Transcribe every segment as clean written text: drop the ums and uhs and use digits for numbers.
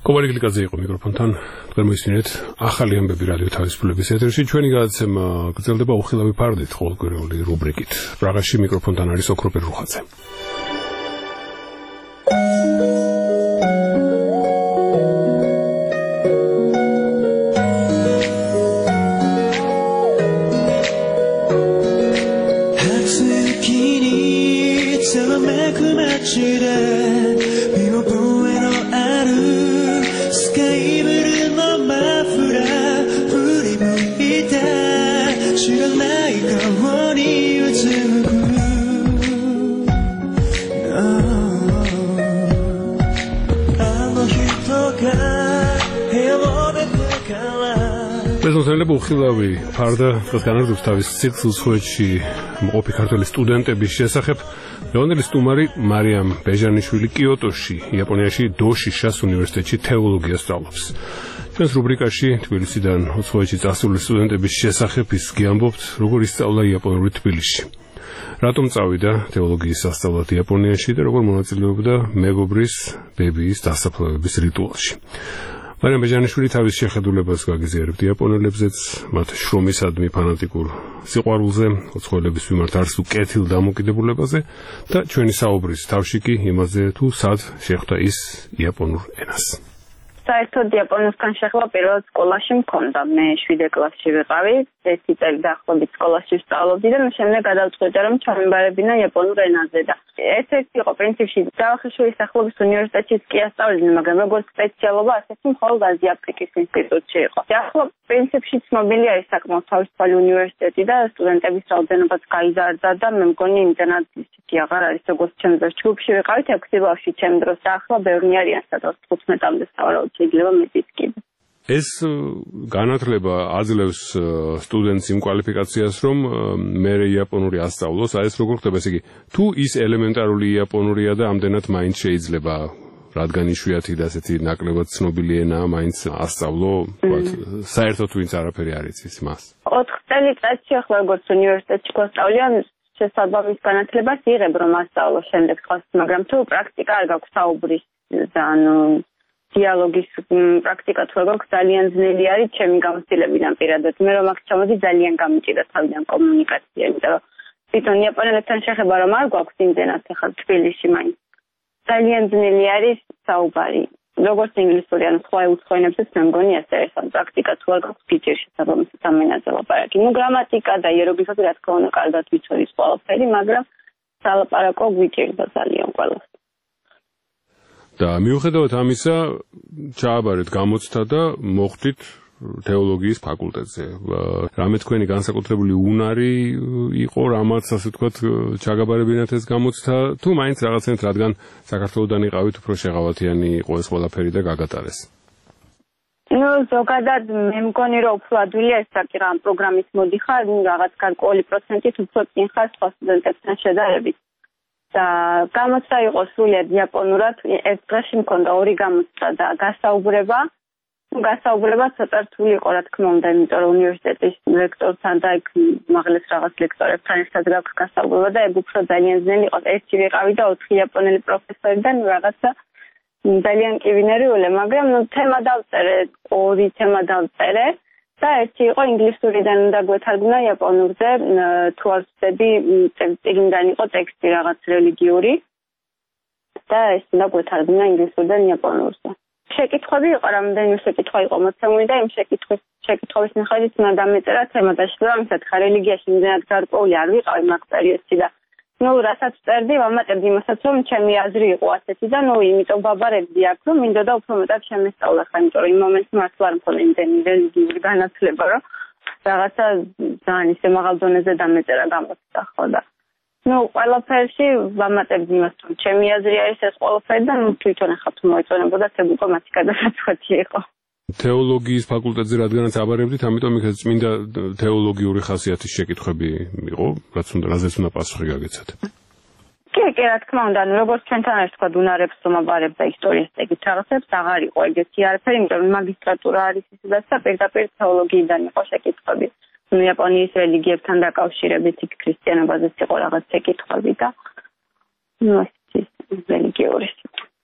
კობალი გლიკაძე იყო მიკროფონთან. თქვენ მოისმინეთ ახალი ამბები რადიო თავისუფლების ეთერში. ჩვენი გადაცემა გრძელდება უხილავი ფარდით ყოველკვირეული რუბრიკით. პრაღაში მიკროფონთან არის ოქროპერ რუხაძე. მეზონელები უხილავი ფარდა დღეს განაგრძობს თავის ციკლს სვეჩი მყოფი ქართველი სტუდენტების შესახებ. ლეონელი სტუმარი მარიამ ბეჟანიშვილი კიოტოში, იაპონიაში დოშიშას უნივერსიტეტში თეოლოგიას სწავლობს. ჩვენს რუბრიკაში თბილისიდან სვეჩი წასული სტუდენტების შესახებ ის გიამბობთ, როგორ ისწავლა იაპონური თბილისში. რატომ წავიდა თეოლოგიის სასწავლად იაპონიაში და როგორ მონაწილეობდა მეგობრის ბებიის დასაფლავების რიტუალში. მარიამ ბეჟანიშვილი თავის შეხედულებას გაგიზიარებთ იაპონელებზეც, მათ შრომისადმი ფანატიკურ სიყვარულზე, უცხოელების მიმართ არსულ კეთილ დამოკიდებულებაზე და ჩვენი საუბრის თავში კი იმაზე, თუ სად შეხვდა ის იაპონურ ენას. საერთოდ იაპონურთან შეხლა პირველად სკოლაში მქონდა. მე 7 კლასში ვიყავი, 1 წელი დაახლოებით სკოლაში ვსწავლობდი და შემდეგ გადავწყვიტე, რომ ჩამემბარებინა იაპონურ ენაზე და ერთ-ერთი იყო პრინციპში ჯავახიშვილის სახელობის უნივერსიტეტშიც კი ასწავლიდნენ, მაგრამ როგორც სპეციალობა ასეთი მხოლოდ აზია-აფრიკის ინსტიტუტში იყო. ახლა პრინციპში ცნობილი არის საკმაოდ თავისუფალი უნივერსიტეტი და სტუდენტების რაოდენობაც გაიზარდა და მე მგონი იმდენად ისეთი აღარ არის, როგორც ჩემს დროს ჯგუფში ვიყავით 6 ბავშვი ჩემ დროს და ახლა ბევრი არიან, სადაც 15-მდე სავარაუდოდ შეიძლება მეტიც კიდე. ეს განათლება აძლევს სტუდენტს იმ კვალიფიკაციას, რომ მე იაპონური ასწავლოს, ეს როგორ ხდება, ესე იგი, თუ ის ელემენტარული იაპონურია და ამდენად მაინც შეიძლება, რადგან იშვიათი და ასეთი ნაკლებად ცნობილი ენაა, მაინც ასწავლო, ვთქვათ, საერთოდ ვინც არაფერი არ იცის მას. 4 წელიწადში ახლა როგორც უნივერსიტეტში გვასწავლიან, შესაბამის განათლებას იღებ, რომ ასწავლო შემდეგ სხვას, მაგრამ თუ პრაქტიკა არ გაქვს საუბრის და დიალოგის პრაქტიკა თუ როგორ ძალიან ძნელი არის ჩემი გამოცდილებიდან პირადად. მე რომ აქ ჩამოდი ძალიან გამიჭირდა თავიდან კომუნიკაცია, იმიტომ რომ თვითონ იაპონელებთან შეხება რომ არ გვაქვს იმდენად ახლა თბილისში მაინც. ძალიან ძნელი არის საუბარი. როგორც ინგლისური ან სხვა უცხო ენებზეც მე მგონი ასე არის, ან პრაქტიკა თუ არ გაქვს გიჭირ შესაბამისად ამ ენაზე ლაპარაკი. გრამატიკა და იეროგლიფები რა თქმა უნდა კარგად ვიცოდის ყველაფერი, მაგრამ სალაპარაკო გვიჭირდა ძალიან ყველას. და მიუხედავად ამისა, ჩააბარეთ გამოცდა და მოხვდით თეოლოგიის ფაკულტეტზე. რამე თქვენი განსაკუთრებული უნარი იყო, რამაც ასე ვთქვათ, ჩაგაბარებინათ ეს გამოცდა, თუ მაინც რაღაცნაირად რადგან საქართველოსდან იყავით, უფრო შეღავათიანი იყო ეს ყველაფერი და გაგატარეს. ზოგადად მე მგონი რომ უფრო ადვილია ეს საკითხი, ამ პროგრამის მოდიხარ, რაღაც გარკვეული პროცენტით უფრო წინ ხარ სხვა სტუდენტებთან შედარებით. და გამოცდა იყო სრულიად იაპონურად, ერთ დღეში მქონდა 2 გამოცდა და გასაუბრება. გასაუბრება ცოტა რთული იყო, რა თქმა უნდა, იმიტომ რომ უნივერსიტეტის ლექტორთან და იქ მაღლეს რაღაც ლექტორებთან ერთად გაქვს გასაუბრება და ეგ უფრო ძალიან ძნელი იყო. ერთი ვიყავი და 4 იაპონელი პროფესორიდან რაღაცა ძალიან კივინერიული, მაგრამ თემა დავწერე, 2 თემა დავწერე. და ერთი იყო ინგლისურიდან უნდა გვეთარგმნა იაპონურზე, თუ არ ვცდები, წიგნიდან იყო ტექსტი რაღაც რელიგიური და ეს უნდა გვეთარგმნა ინგლისურიდან იაპონურზე. შეკითხვები იყო, რამდენიმე შეკითხვა იყო მოცემული და იმ შეკითხვის მიხედვით უნდა დამეწერა თემა და შესაბამისად ხა რელიგიაში იმდენად გარკვეული არ ვიყავი მაგ პერიოდში და რასაც წერდი, ვამატებდი იმასაც, რომ ჩემი აზრი იყო ასეთი და იმიტომ ვაბარებდი აქ, რომ მინდოდა უფრო მეტად შემესწავლა ხა, იმიტომ რომ იმ მომენტში მართლა არ მქონდა იმდენი რელიგიური განათლება, რომ რაღაცა ძალიან ისე მაღალ დონეზე დამეწერა გამოცდა ხო და ყველაფერში ვამატებდი იმას, რომ ჩემი აზრი არის ეს ყველაფერი და თვითონ ახლა თუ მოეწონებოდა ეს უკვე მათი გადასაწყვეტი იყო. თეოლოგიის ფაკულტეტზე რადგანაც აბარებდით, ამიტომ იქ წმინდა თეოლოგიური ხასიათის შეკითხვები იყო, რაზეც უნდა პასუხი გაგეცათ. კი, რა თქმა უნდა, როგორც ჩვენთან არის თქვა უნარებს რომ აბარებ და ისტორიის ეგეთ რაღაცებს აღარ იყო ეგეთი არაფერი, იმიტომ რომ მაგისტრატურა არის ისედაც და პირდაპირ თეოლოგიიდან იყო შეკითხვები. იაპონიის რელიგიებთან დაკავშირებით იქ ქრისტიანობაზეც იყო რაღაც შეკითხვები და რელიგიური.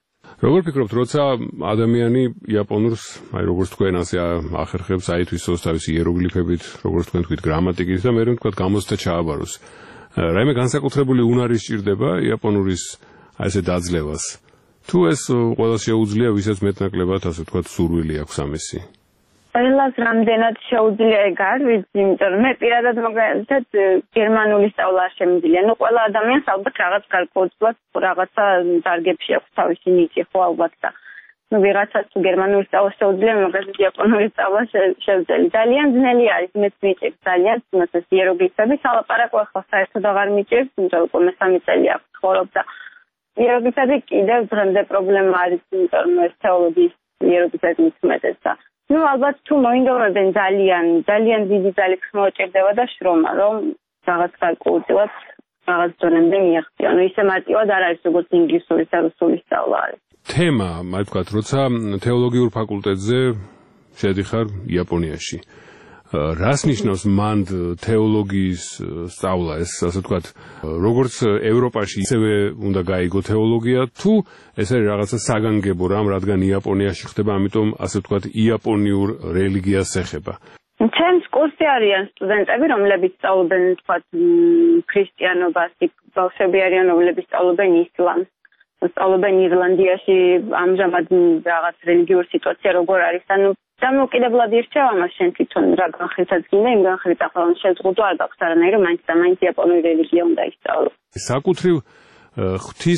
როგორ ფიქრობთ, როცა ადამიანი იაპონურს, როგორც თქვენ ასე ახერხებს, ითვისოს თავისი იეროგლიფებით, როგორც თქვენ თქვით, გრამატიკით და მე ვთქვათ, გამოცდა ჩააბაროს. რაიმე განსაკუთრებული უნარი სჭირდება იაპონურის ასე დაძლევას. თუ ეს ყველა შეუძლია, ვისაც მეტნაკლებად ასე ვთქვათ, სურვილი აქვს ამისი. ყველას რამდენად შეუძლია ეგ არ ვიცი, იმიტომ რომ მე პირადად მაგალითად გერმანული სწავლა არ შემიძლია. ყველა ადამიანს ალბათ რაღაც გარკვეულწილად რაღაცა დარგებში აქვს თავისი ნიჭი, ხო ალბათ და ვიღაცას თუ გერმანული სწავლა შეუძლია, მაგალითად იაპონური სწავლა შეუძლია. ძალიან ძნელი არის, მეც მიჭირს ძალიან, თუმცა იეროგლიფები სალაპარაკო ახლა საერთოდ აღარ მიჭირს, იმიტომ რომ მესამე წელი აქვს ცხოვრობ და იეროგლიფები კიდევ დღემდე პრობლემა არის, იმიტომ რომ ეს თეოლოგიის იეროგლიფები მithumetes და ალბათ თუ მოინდომებენ ძალიან დიდი ძალით მოჭირდება და შრომა, რომ რაღაც გარკვეულწილად რაღაც დონემდე მიაღწიონ. ისე მარტივად არ არის, როგორც ინგლისურის და რუსული სწავლა არის. თემა, მე ვთქვათ, როცა თეოლოგიურ ფაკულტეტზე შედიხარ იაპონიაში. რას ნიშნავს მანდ თეოლოგიის სწავლა, ეს ასე ვთქვათ, როგორც ევროპაში ისევე უნდა გაიგო თეოლოგია, თუ ეს არის რაღაცა საგანგებო რამ, რადგან იაპონიაში ხდება, ამიტომ ასე ვთქვათ, იაპონიურ რელიგიას ეხება. ჩემს კურსზე არიან სტუდენტები, რომლებიც სწავლობენ, ვთქვათ, ქრისტიანობას, ბავშვები არიან, რომლებიც სწავლობენ ისლამს. სწავლობენ ირლანდიაში ამჟამად რაღაც რელიგიური სიტუაცია როგორ არის, ანუ დამოუკიდებლად ირჩევ ამას შენ თვითონ რა განხრითაც გინდა, იმ განხრით ახლა შეზღუდვა არ გაქვს არანაირი, მაინც და მაინც იაპონური რელიგია უნდა ისწავლო. საკუთრივ ღვთის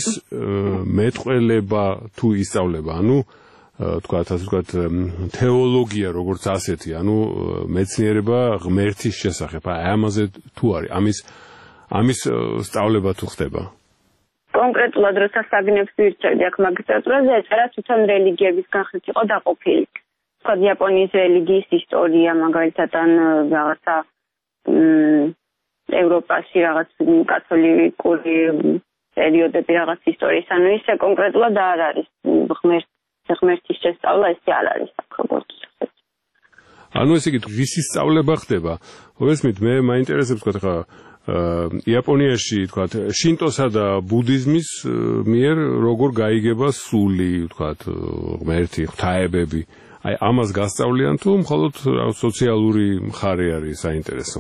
მეტყველება თუ ისწავლება, ანუ თქვათ, ასე ვთქვათ, თეოლოგია როგორც ასეთი, ანუ მეცნიერება ღმერთის შესახებ, ამაზე თუ არის, ამის სწავლება თუ ხდება? კონკრეტულად როცა საგნებს ვირჩევდი აქ მაგისტრატურაზე, ეწერა თვითონ რელიგიების განხრით იყო დაყოფილი. თქვათ, იაპონიის რელიგიის ისტორია, მაგალითად, ან რაღაცა ევროპაში რაღაც კათოლიკური პერიოდები რაღაც ისტორიის, ანუ ისე კონკრეტულად არ არის ღმერთის შესწავლა, ესე არ არის აქ როგორც ვთქვათ. ანუ ესე იგი, ვისი სწავლება ხდება? მოგესმით, მე მაინტერესებს თქვათ ხა იაპონიაში, თქვათ, შინტოსა და ბუდიზმის მიერ როგორ გაიგება სული, თქვათ, ღმერთი, ღვთაებები. ამას გასწავლიან თუ მხოლოდ სოციალური მხარე არის საინტერესო?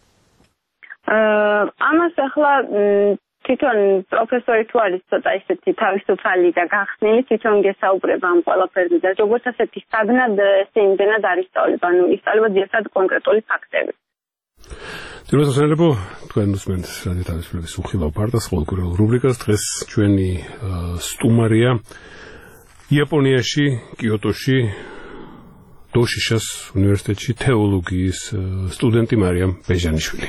ამას ახლა თვითონ პროფესორი თუ არის ცოტა ისეთი თავისუფალი და გახსნილი, თვითონ გესაუბრება ამ ყველაფერზე და როგორც ასეთი საგნად ესე იმდენად არ ისწავლება, ანუ ისწავლება ძირითადად კონკრეტული ფაქტები. ძირითადად თქვენ უსმენთ რადიო თავისუფლების უხილავ ფარტას ყოველკვირეულ რუბრიკას. დღეს ჩვენი სტუმარია იაპონიაში, კიოტოში, დოშიშას უნივერსიტეტში თეოლოგიის სტუდენტი მარიამ ბეჟანიშვილი.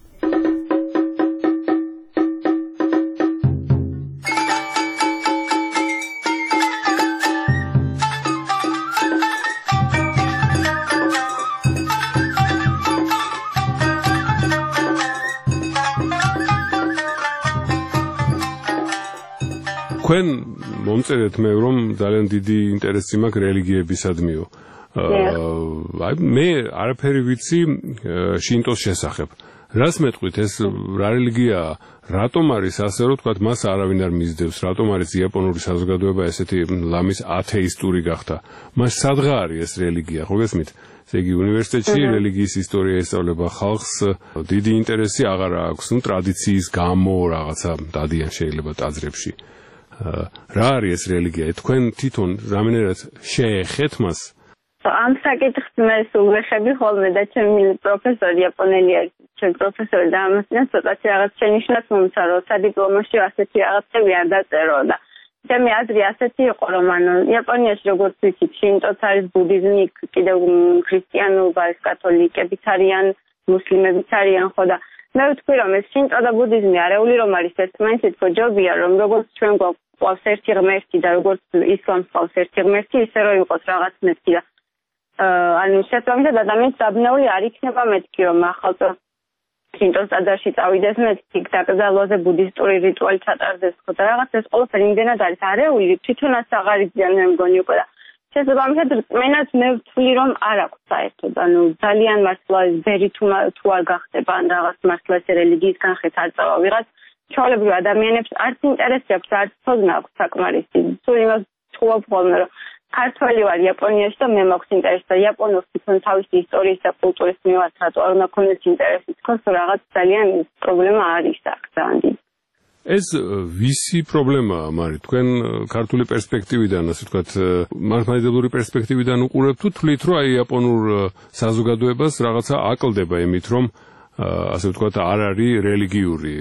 თქვენ მომწერეთ მე რომ ძალიან დიდი ინტერესი მაქვს რელიგიებისადმიო. მე არაფერი ვიცი შინტოს შესახებ. რას მეტყვით, ეს რა რელიგიაა? რატომ არის ასე, რომ თქვათ, მას არავინ არ მისდევს? რატომ არის იაპონური საზოგადოება ესეთი ლამის ათეისტური გახდა? მას სადღა არის ეს რელიგია, ხო გესმით? ესე იგი, უნივერსიტეტში რელიგიის ისტორია ესწავლება ხალხს, დიდი ინტერესი აღარ აქვს, ტრადიციის გამო რაღაცა დადიან შეიძლება ტაძრებში. რა არის ეს რელიგია? თქვენ თვითონ რამენერად შეეხეთ მას? ამ საკითხს მე სულ ვეხები ხოლმე და ჩემი პროფესორი იაპონელი არის, ჩემი პროფესორი და ამასთან ცოტათი რაღაც შენიშნავს მომცა, რომ სადიპლომოში ასეთი რაღაცები არ დაწერო და ჩემი აზრი ასეთი იყო, რომ ანუ იაპონიაში როგორც ვიცით, შინტოც არის, ბუდიზმი, კიდევ ქრისტიანობა, კათოლიკებიც არიან, მუსლიმებიც არიან, ხო და მე ვთქვი, რომ ეს შინტო და ბუდიზმი არეული რომ არის ერთმანეთს ჯობია, რომ როგორც ჩვენ გვაქვს ერთი ღმერთი და როგორც ისლამს ყავს ერთი ღმერთი, ისე რომ იყოს რაღაც მეთქი და ანუ შესაბამისად ადამიანს საბნეული არ იქნება მეთქი, რომ ახალწო შინტოს ტაძარში წავიდეს მეთქი, დაკრძალვაზე ბუდისტური რიტუალი ჩატარდეს, ხო და რაღაც ეს ყველაფერი იმდენად არის არეული, თვითონაც აღარ იციან მე მგონი უკვე და შესაბამისად რწმენაც მე ვთვლი, რომ არ აქვს საერთოდ, ანუ ძალიან მართლა ბერი თუ არ გახდება ან რაღაც მართლა ეს რელიგიის განხრით არ წავა ვიღაც, ჩვეულებრივ ადამიანებს არც ინტერესი აქვს, არც ცოდნა აქვს საკმარისი. სულ იმას ვთხოვობ ხოლმე რომ ქართველი ვარ იაპონიაში და მე მაქვს ინტერესი და იაპონურს თვითონ თავისი ისტორიის და კულტურის მიმართ რატო არ უნდა ქონდეს ინტერესი თქოს რომ რაღაც ძალიან პრობლემა არის აქ ძალიან დიდი. ეს ვისი პრობლემაა, მარი, თქვენ ქართული პერსპექტივიდან, ასე ვთქვათ, მართლმადიდებლური პერსპექტივიდან უყურებთ თუ თვლით, რომ აი იაპონურ საზოგადოებას რაღაცა აკლდება იმით, რომ ასე ვთქვათ, არ არის რელიგიური?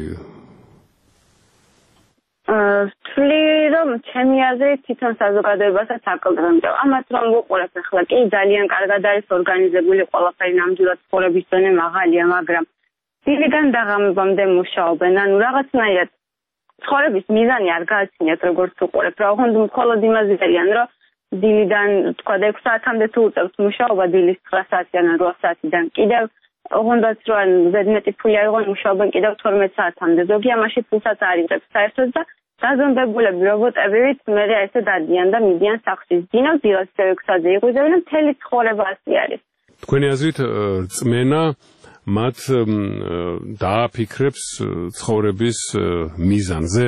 ვთვლი, რომ ჩემი აზრით თვითონ საზოგადოებასაც აკლდება, იმიტომ ამას რომ ვუყურებ ახლა კი ძალიან კარგად არის ორგანიზებული ყველაფერი, ნამდვილად ცხოვრების დონე მაღალია, მაგრამ დილიდან დაღამებამდე მუშაობენ, ანუ რაღაცნაირად ცხოვრების მიზანი არ გააჩნიათ, როგორც უყურებ, რა ოღონდ მხოლოდ იმაზე არიან, რომ დილიდან თქვა 6 საათამდე თუ უწევთ მუშაობა, დილის 9 საათიდან 8 საათიდან კიდევ ოღონდაც რომ ზედმეტი ფული არ იყვნენ, მუშაობენ კიდევ 12 საათამდე. ზოგი ამაში ფულსაც არ იღებს საერთოდ და დაზონდებულები რობოტებივით მე ესე დადიან და მიდიან სახლში. დინავ დილას 6-ზე იღვიძებენ და მთელი ცხოვრება ასე არის. თქვენი აზრით რწმენა მათ დააფიქრებს ცხოვრების მიზანზე?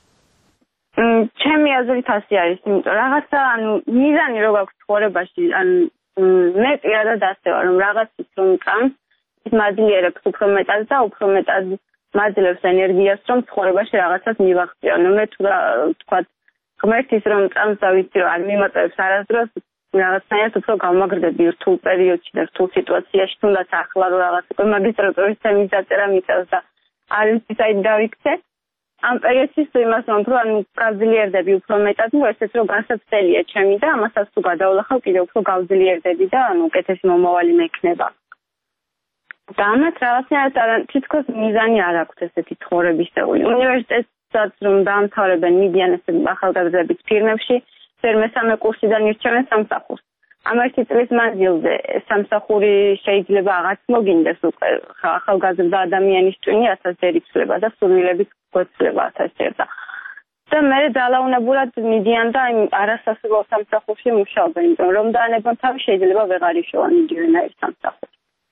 ჩემი აზრით ასე არის, იმიტომ რაღაცა ანუ მიზანი რო გაქვს ცხოვრებაში, ან მე პირადად ასე ვარ, რომ რაღაცის რომ წამს, ის მაძლიერებს უფრო მეტად და უფრო მეტად მაძლევს ენერგიას, რომ ცხოვრებაში რაღაცას მივაღწიო. ანუ მე თუ თქვა ღმერთის რომ წამს და ვიცი რომ არ მიმატებს არასდროს რაღაცნაირად უფრო გავმაგრდები რთულ პერიოდში და რთულ სიტუაციაში, თუნდაც ახლა რომ რაღაც მაგისტრატურის თემის დაწერა მიწევს და არ ვიცი საით დავიქცე. ამ პერიოდში იმას ვამბობ, რომ ანუ გავძლიერდები უფრო მეტად, ну ესეც რომ განსაცდელია ჩემი და ამასაც თუ გადავლახავ კიდევ უფრო გავძლიერდები და ანუ უკეთესი მომავალი მექნება. და ამათ რაღაცნაირად თითქოს მიზანი არ აქვს ესეთი ცხოვრებისეული. უნივერსიტეტსაც რომ დაამთავრებენ, მიდიან ესე ახალგაზრდების ფირმებში, მესამე კურსიდან ირჩევენ სამსახურს. ამ ერთი წლის მანძილზე სამსახური შეიძლება აღარც მოგინდეს უკვე ახალგაზრდა ადამიანის ტვინი 1000 იცვლება და სურვილებით გვეცლება 1000 და მე ძალაუნებურად მიდიან და იმ არასასურველ სამსახურში მუშაობენ, იმიტომ რომ დაანებონ თავი შეიძლება ვეღარ იშოვან იგივენაირ სამსახურს.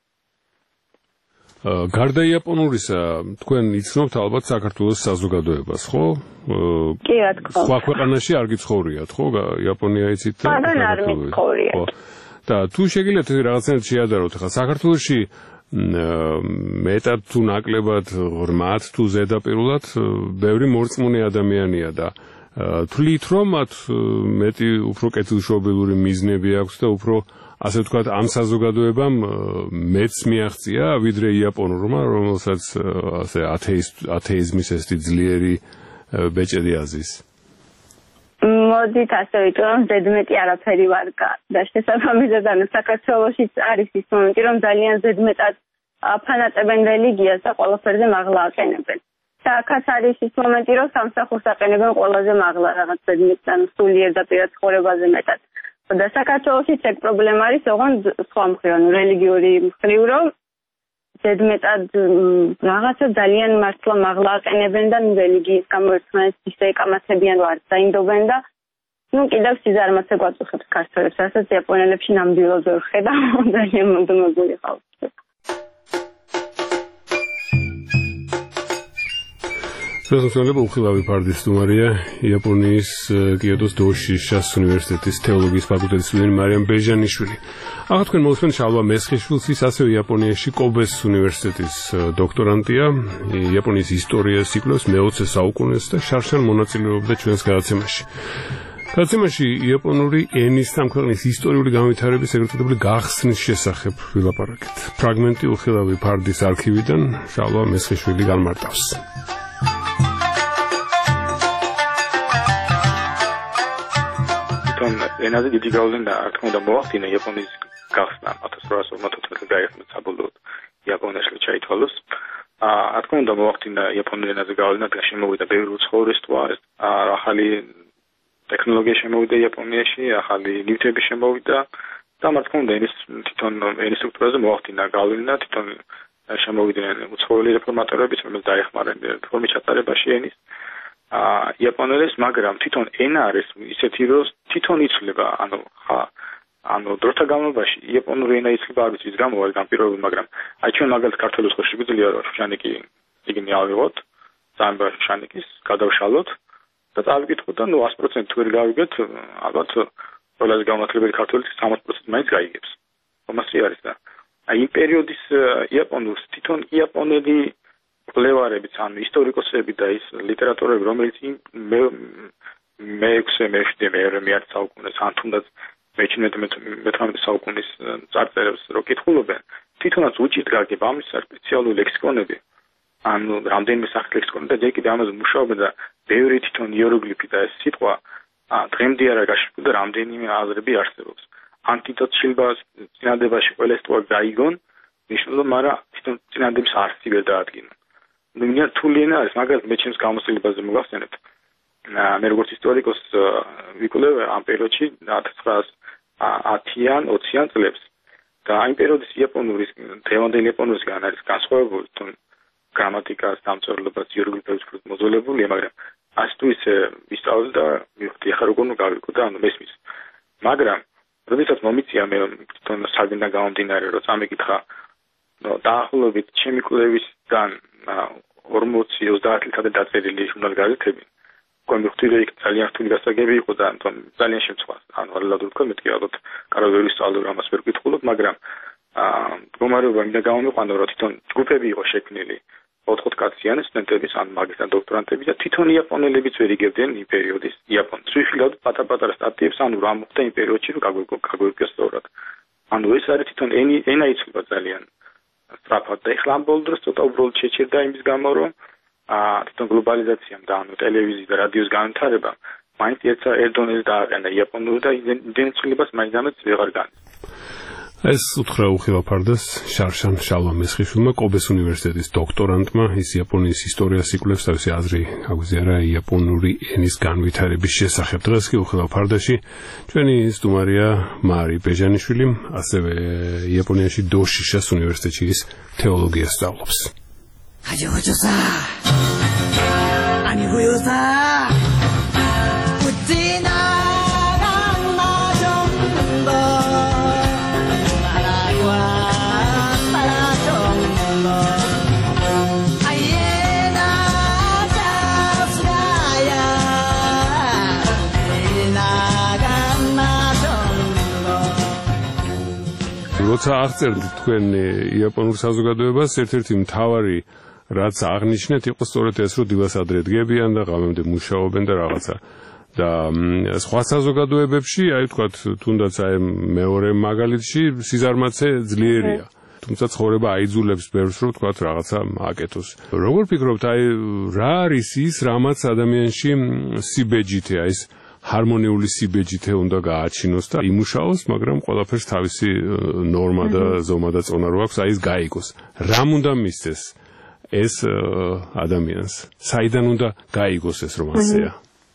გარდა იაპონურისა, თქვენ იცნობთ ალბათ საქართველოს საზოგადოებას, ხო? კი, რა თქმა უნდა. სხვა ქვეყანაში არ გიცხოვრიათ, ხო? იაპონია იცით და არ მიცხოვრია. და თუ შეგიძლიათ რაღაცნაირად შეადაროთ, ხა საქართველოში მეტად თუ ნაკლებად ღრმად თუ ზედაპირულად ბევრი მორწმუნე ადამიანია და თვლით რომ მათ მეტი უფრო კეთილშობილური მიზნები აქვს და უფრო ასე ვთქვათ ამ საზოგადოებამ მეც მიაღწია ვიდრე იაპონურმა, რომელსაც ასე ათეიზმის ესეთი ძლიერი ბეჭედი აზის. მოდით ასე ვიტყვი, რომ ზედმეტი არაფერი ვარკა და შესაბამისად ანუ საქართველოშიც არის ის მომენტი, რომ ძალიან ზედმეტად ფანატებენ რელიგიას და ყველაფერზე მაღლა აყენებენ. და აქაც არის ის მომენტი, რომ სამსახურს აყენებენ ყველაზე მაღლა რაღაც ზედმეტად ანუ სულიერ და პირად ცხოვრებაზე მეტად. და საქართველოშიც ეგ პრობლემა არის, ოღონდ სხვა მხრივ, ანუ რელიგიური მხრივ, რომ ზედმეტად რაღაცა ძალიან მართლა მაღლა აყენებენ და რელიგიის გამო ერთმანეთს ისე ეკამათებიან, რომ არ დაინდობენ და კიდევ სიზარმაცე გვაწუხებს ქართველებს, რასაც იაპონელებში ნამდვილად ვერ ხედავ, ძალიან მომდმებული ხალხი. შესაძლოა უხილავი ფარდის სტუმარია იაპონიის კიოტოს დოშიშას უნივერსიტეტის თეოლოგიის ფაკულტეტის სტუდენტი მარიამ ბეჟანიშვილი. ახლა თქვენ მოსმენთ შალვა მესხიშვილს, ის ასევე იაპონიაში კობეს უნივერსიტეტის დოქტორანტია, იაპონიის ისტორიას იკვლევს მე-20 საუკუნეს და შარშან მონაწილეობდა ჩვენს გადაცემაში. გადაცემაში იაპონური ენის და ქვეყნის ისტორიული განვითარების ეგრეთ წოდებული გახსნის შესახებ ვილაპარაკეთ. ფრაგმენტი უხილავი ფარდის არქივიდან შალვა მესხიშვილი განმარტავს. ენაზე დიდი გავლენა რა თქმა უნდა მოახდინა იაპონიის გახსნა 1854 გაიხსნა საბოლოოდ იაპონიაში ჩაითვალოს. რა თქმა უნდა მოახდინა იაპონურ ენაზე გავლენა და შემოვიდა ბევრი უცხოური სტვა, ახალი ტექნოლოგია შემოვიდა იაპონიაში, ახალი ნივთები შემოვიდა და რა თქმა უნდა თვითონ ენის სტრუქტურაზე მოახდინა გავლენა, თვითონ შემოვიდნენ უცხოელი რეფორმატორები, რომელთაც დაეხმარნენ რეფორმის ჩატარებაში ენის. იაპონელებს, მაგრამ თვითონ ენა არის ისეთი, რომ თვითონ იცვლება, ანუ დროთა განმავლობაში იაპონური ენა იცვლება არ ვიცი ის გამო არის განპირობებული, მაგრამ აი ჩვენ მაგალითად ქართულის ხოში შეგვიძლია რომ შანიკი იგინი ავიღოთ, ძალიან შანიკის გადავშალოთ და წავიკითხოთ და 100% თუ ვერ გავიგეთ, ალბათ ყველაზე გამართლებელი ქართველი 60% მაინც გაიგებს. მომასწრე არის და აი იმ პერიოდის იაპონურს თვითონ იაპონელი კვლევარებიც, ანუ ისტორიკოსები და ის ლიტერატურები, რომელიც მე-10 საუკუნეს, ან თუნდაც მე-19 საუკუნის წარწერებს რო კითხულობენ, თვითონაც უჭირთ გაგება ამის სპეციალური ლექსიკონები, ანუ რამდენიმე სახის ლექსიკონები და ჯერ კიდევ ამაზე მუშაობენ და ბევრი თვითონ იეროგლიფი და ეს სიტყვა დღემდე არ გაშიფრდა და რამდენიმე აზრები არსებობს. ან თვითონ შილბას წინადებაში ყველა სიტყვა გაიგონ, ნიშნულობა, მაგრამ თვითონ წინადების არსი ვერ დაადგინონ. მე რთული ენა არის, მაგალითად მე ჩემს გამოცდილებაზე მოგახსენებთ. მე როგორც ისტორიკოს ვიკვლევ ამ პერიოდში 1910-იან, 20-იან წლებს. და ამ პერიოდის იაპონურის, დღევანდელი იაპონურისგან არის განსხვავებული, თუმ გრამატიკას, დამწერლობას, იეროგლიფებს მოძველებულია, მაგრამ ასე თუ ისე ვისწავლე და მივხვდი, ახლა როგორ უნდა გავიგო და ანუ მესმის. მაგრამ როდესაც მომიწია მე თვითონ საგნიდან გამომდინარე, რომ წამიკითხა დაახლოებით ჩემი კვლევისგან 40-30 წელი დაწერილი ჟურნალი გაზეთები, კონდუქტი და იქ ძალიან რთული გასაგები იყო და ძალიან შემცვლა. ანუ რელატ ვთქვა, მეთქი ალბათ კარგად ვერ ისწავლე, ამას ვერ გითხულობ, მაგრამ მდგომარეობა მინდა გამომიყვანო, რომ თვითონ ჯგუფები იყო შექმნილი 4 კაციანი სტუდენტების, ან მაგისტრ დოქტორანტები და თვითონ იაპონელებიც ვერ იგებდნენ იმ პერიოდის იაპონს. უხილავთ პატარ-პატარა სტატიებს, ანუ რა მოხდა იმ პერიოდში, რომ გაგვიგოს სწორად. ანუ ეს არის თვითონ ენა იცვლება ძალიან სწრაფად და ეხლა ამ ბოლო დროს ცოტა უბრალოდ შეჩერდა იმის გამო, რომ თვითონ გლობალიზაციამ და ანუ ტელევიზიის და რადიოს განვითარება მაინც ერთ დონეზე დააყენა იაპონური და იდენტიობას მაინც ვეღარ განის. ეს უთხრა უხილავ-ფარდას შარშან შალვა-მესხიშვილმა, კობეს უნივერსიტეტის დოქტორანტმა, ის იაპონიის ისტორიას იკვლევს, თავისი აზრი აგვიზიარა იაპონური ენის განვითარების შესახებ. დღეს კი უხილავ-ფარდაში ჩვენი სტუმარია მარი ბეჟანიშვილი, ასევე იაპონიაში დოშიშას უნივერსიტეტში ის თეოლოგიას სწავლობს. 하지호조사 아니고요사 როცა აღწერდით თქვენ იაპონურ საზოგადოებას, ერთ-ერთი მთავარი რაც აღნიშნეთ იყო სწორედ ეს, რომ დილას ადრე დგებიან და ღამემდე მუშაობენ და რაღაცა. და სხვა საზოგადოებებში, აი თქვათ, თუნდაც აი მეორე მაგალითში სიზარმაცე ძლიერია. თუმცა ცხოვრება აიძულებს ბევრს, რომ თქვათ რაღაცა აკეთოს. როგორ ფიქრობთ, აი რა არის ის, რამაც ადამიანში სიბეჯითია, ის ჰარმონიული სიბეჯითე უნდა გააჩინოს და იმუშაოს, მაგრამ ყველაფერს თავისი ნორმა და ზომა და წონა რო აქვს, აი ეს გაიგოს. რამ უნდა მისცეს ეს ადამიანს? საიდან უნდა გაიგოს ეს რომ ასეა?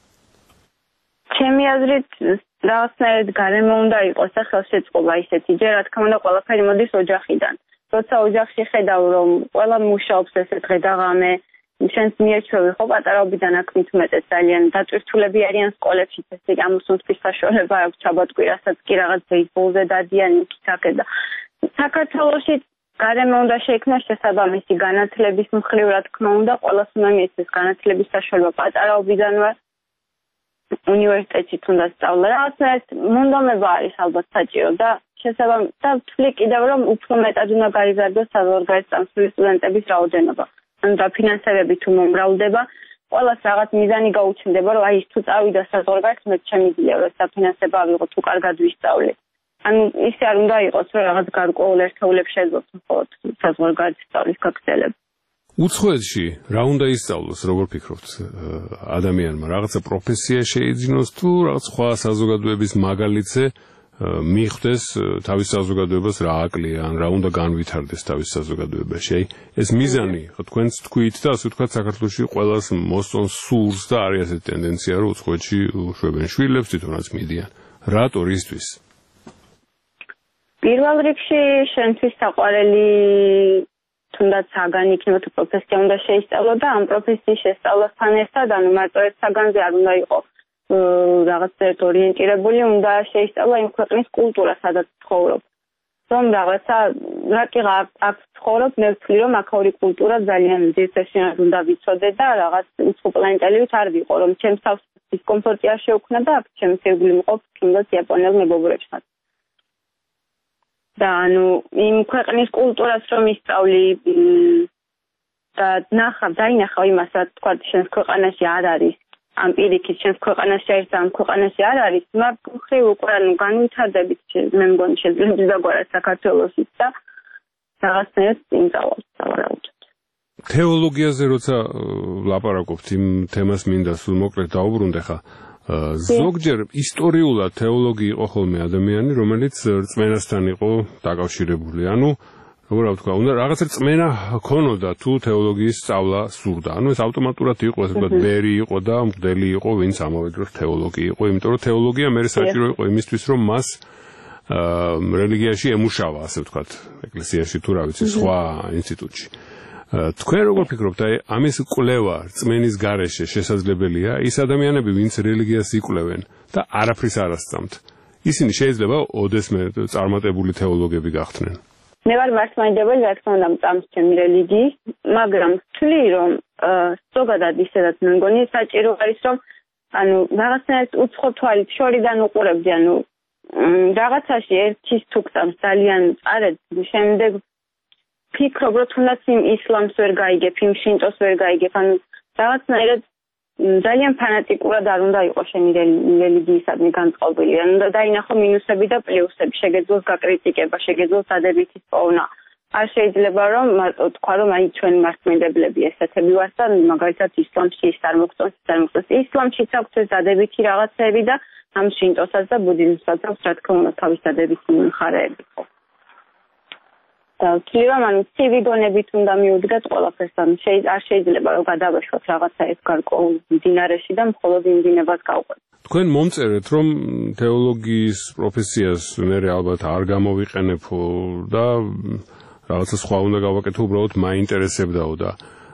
ჩემი აზრით რაღაცნაირად გარემო უნდა იყოს და ხელშეწყობა ისეთი, ჯერ რა თქმა უნდა ყველაფერი მოდის ოჯახიდან. როცა ოჯახში ხედავ რომ ყველა მუშაობს ესე დღე და ღამე, შენს მიეჩვევი ხო პატარაობიდან აქ მით უმეტეს ძალიან დატვირთულები არიან სკოლებში, ესე გამოსუნთქვის საშუალება აქვს ჩაბატკვირასაც კი რაღაც ბეისბოლზე დადიან იქ-აქ და საქართველოში გარემო უნდა შეიქმნას შესაბამისი განათლების მხრივ, რა თქმა უნდა, ყველას უნდა მიეცეს განათლების საშუალება პატარაობიდანვე უნივერსიტეტში თუნდაც სწავლა. რაღაცნაირად მონდომება არის ალბათ საჭირო და შესაბამისად და ვთვლი კიდევ რომ უფრო მეტად უნდა გაიზარდოს საზღვარგარეთ წამსული სტუდენტების რაოდენობა. ანუ დაფინანსებები თუ მომრავლდება, ყველას რაღაც მიზანი გაუჩნდება, რომ აი ის თუ წავიდა საზღვარგარეთ, მე შემიძლია რომ დაფინანსება ავიღო თუ კარგად ვისწავლე. ანუ ისე არ უნდა იყოს, რომ რაღაც გარკვეულ ერთეულებს შეძლოს მხოლოდ საზღვარგარეთ სწავლის გაგრძელება. უცხოეთში რა უნდა ისწავლოს, როგორ ფიქრობთ ადამიანმა? რაღაცა პროფესია შეიძინოს თუ რაღაც სხვა საზოგადოების მაგალითზე მიხვდეს თავის საზოგადოებას რა აკლია, ან რა უნდა განვითარდეს თავის საზოგადოებაში. აი ეს მიზანი, თქვენც თქვით და ასე ვთქვათ, საქართველოში ყველას მოსწონს სურს და არის ასეთი ტენდენცია, რომ უცხოეთში უშვებენ შვილებს, თვითონაც მიდიან. რატო, რისთვის? პირველ რიგში შენთვის საყვარელი თუნდაც საგანი იქნება თუ პროფესია უნდა შეისწავლო და ამ პროფესიის შესწავლასთან ერთად, ანუ მარტო ერთ საგანზე არ უნდა იყოს რაღაც ორიენტირებული, უნდა შეისწავლა იმ ქვეყნის კულტურა, სადაც ცხოვრობ. რომ რაღაცა რაკიღა აქ ცხოვრობ, მე ვთვლი რომ აქაური კულტურა ძალიან ძირწესიანად უნდა ვიცოდე და რაღაც უცხოპლანეტელივით არ ვიყო, რომ ჩემს თავს დისკომფორტი არ შეუქმნა და აქ ჩემს ირგვლივ მყოფ თუნდაც იაპონელ მეგობრებსაც. და ანუ იმ ქვეყნის კულტურას რომ ისწავლი და დაინახავ იმას, რა თქვა შენს ქვეყანაში არ არის. ამ პირიქით შენს ქვეყანაში არის და ამ ქვეყანაში არ არის, მაგ მხრივ უკვე განვითარდებით მე მგონი შეიძლება დაგვარად საქართველოსიც და რაღაცნაირად წინ წავარაუდოთ. თეოლოგიაზე როცა ლაპარაკობთ იმ თემას მინდა სულ მოკლედ დაუბრუნდე ხა ზოგჯერ ისტორიულად თეოლოგი იყო ხოლმე ადამიანი, რომელიც რწმენასთან იყო დაკავშირებული. ანუ როგორ ვთქვა, უნდა რაღაცა რწმენა ჰქონოდა თუ თეოლოგიის სწავლა სურდა. ანუ ეს ავტომატურად იყო, ასე ვთქვათ, ბერი იყო და მღვდელი იყო, ვინც ამავე დროს თეოლოგი იყო, იმიტომ რომ თეოლოგია მე საჭირო იყო იმისთვის, რომ მას რელიგიაში ემუშავა, ასე ვთქვათ, ეკლესიაში თუ რა ვიცი, სხვა ინსტიტუტში. თქვენ როგორ ფიქრობთ, აი ამის კვლევა რწმენის გარეშე შესაძლებელია ის ადამიანები, ვინც რელიგიას იკვლევენ და არაფრის არ ასწამთ. ისინი შეიძლება ოდესმე წარმატებული თეოლოგები გახდნენ. მე ვარ მართლმადიდებელი, რა თქმა უნდა, მწამს ჩემი რელიგიის, მაგრამ ვთვლი, რომ ზოგადად ისედაც მე მგონი საჭირო არის, რომ ანუ რაღაცნაირად უცხო თვალით შორიდან უყურებდი, ანუ რაღაცაში ერთის თუ გწამს ძალიან წარედ, შემდეგ ფიქრობ, რომ თუნდაც იმ ისლამს ვერ გაიგებ, იმ შინტოს ვერ გაიგებ, ანუ რაღაცნაირად ძალიან ფანატიკურად არ უნდა იყოს შენი რელიგიისადმი განწყობილი. ანუ დაინახო მინუსები და პლუსები, შეგეძლოს გაკრიტიკება, შეგეძლოს დადებითი პოვნა. არ შეიძლება რომ მარტო თქვა, რომ აი ჩვენ მართლმადიდებლები ესეთები ვართ და მაგალითად ისლამში ის არ მოგწონს, ის არ მოგწონს. ისლამშიც აქვს ეს დადებითი რაღაცები და ამ შინტოსაც და ბუდიზმსაც აქვს, რა თქმა უნდა, თავის დადებითი მხარეები. და ვთვლი, ანუ ცივი გონებით უნდა მიუდგათ ყველაფერს, ანუ არ შეიძლება რომ გადავეშვათ რაღაცა ეს გარკვეულ მდინარეში და მხოლოდ იმ დინებას გავყვეთ. თქვენ მომწერეთ, რომ თეოლოგიის პროფესიას მე ალბათ არ გამოვიყენებო და რაღაცა სხვა უნდა გავაკეთო, უბრალოდ მაინტერესებდაო და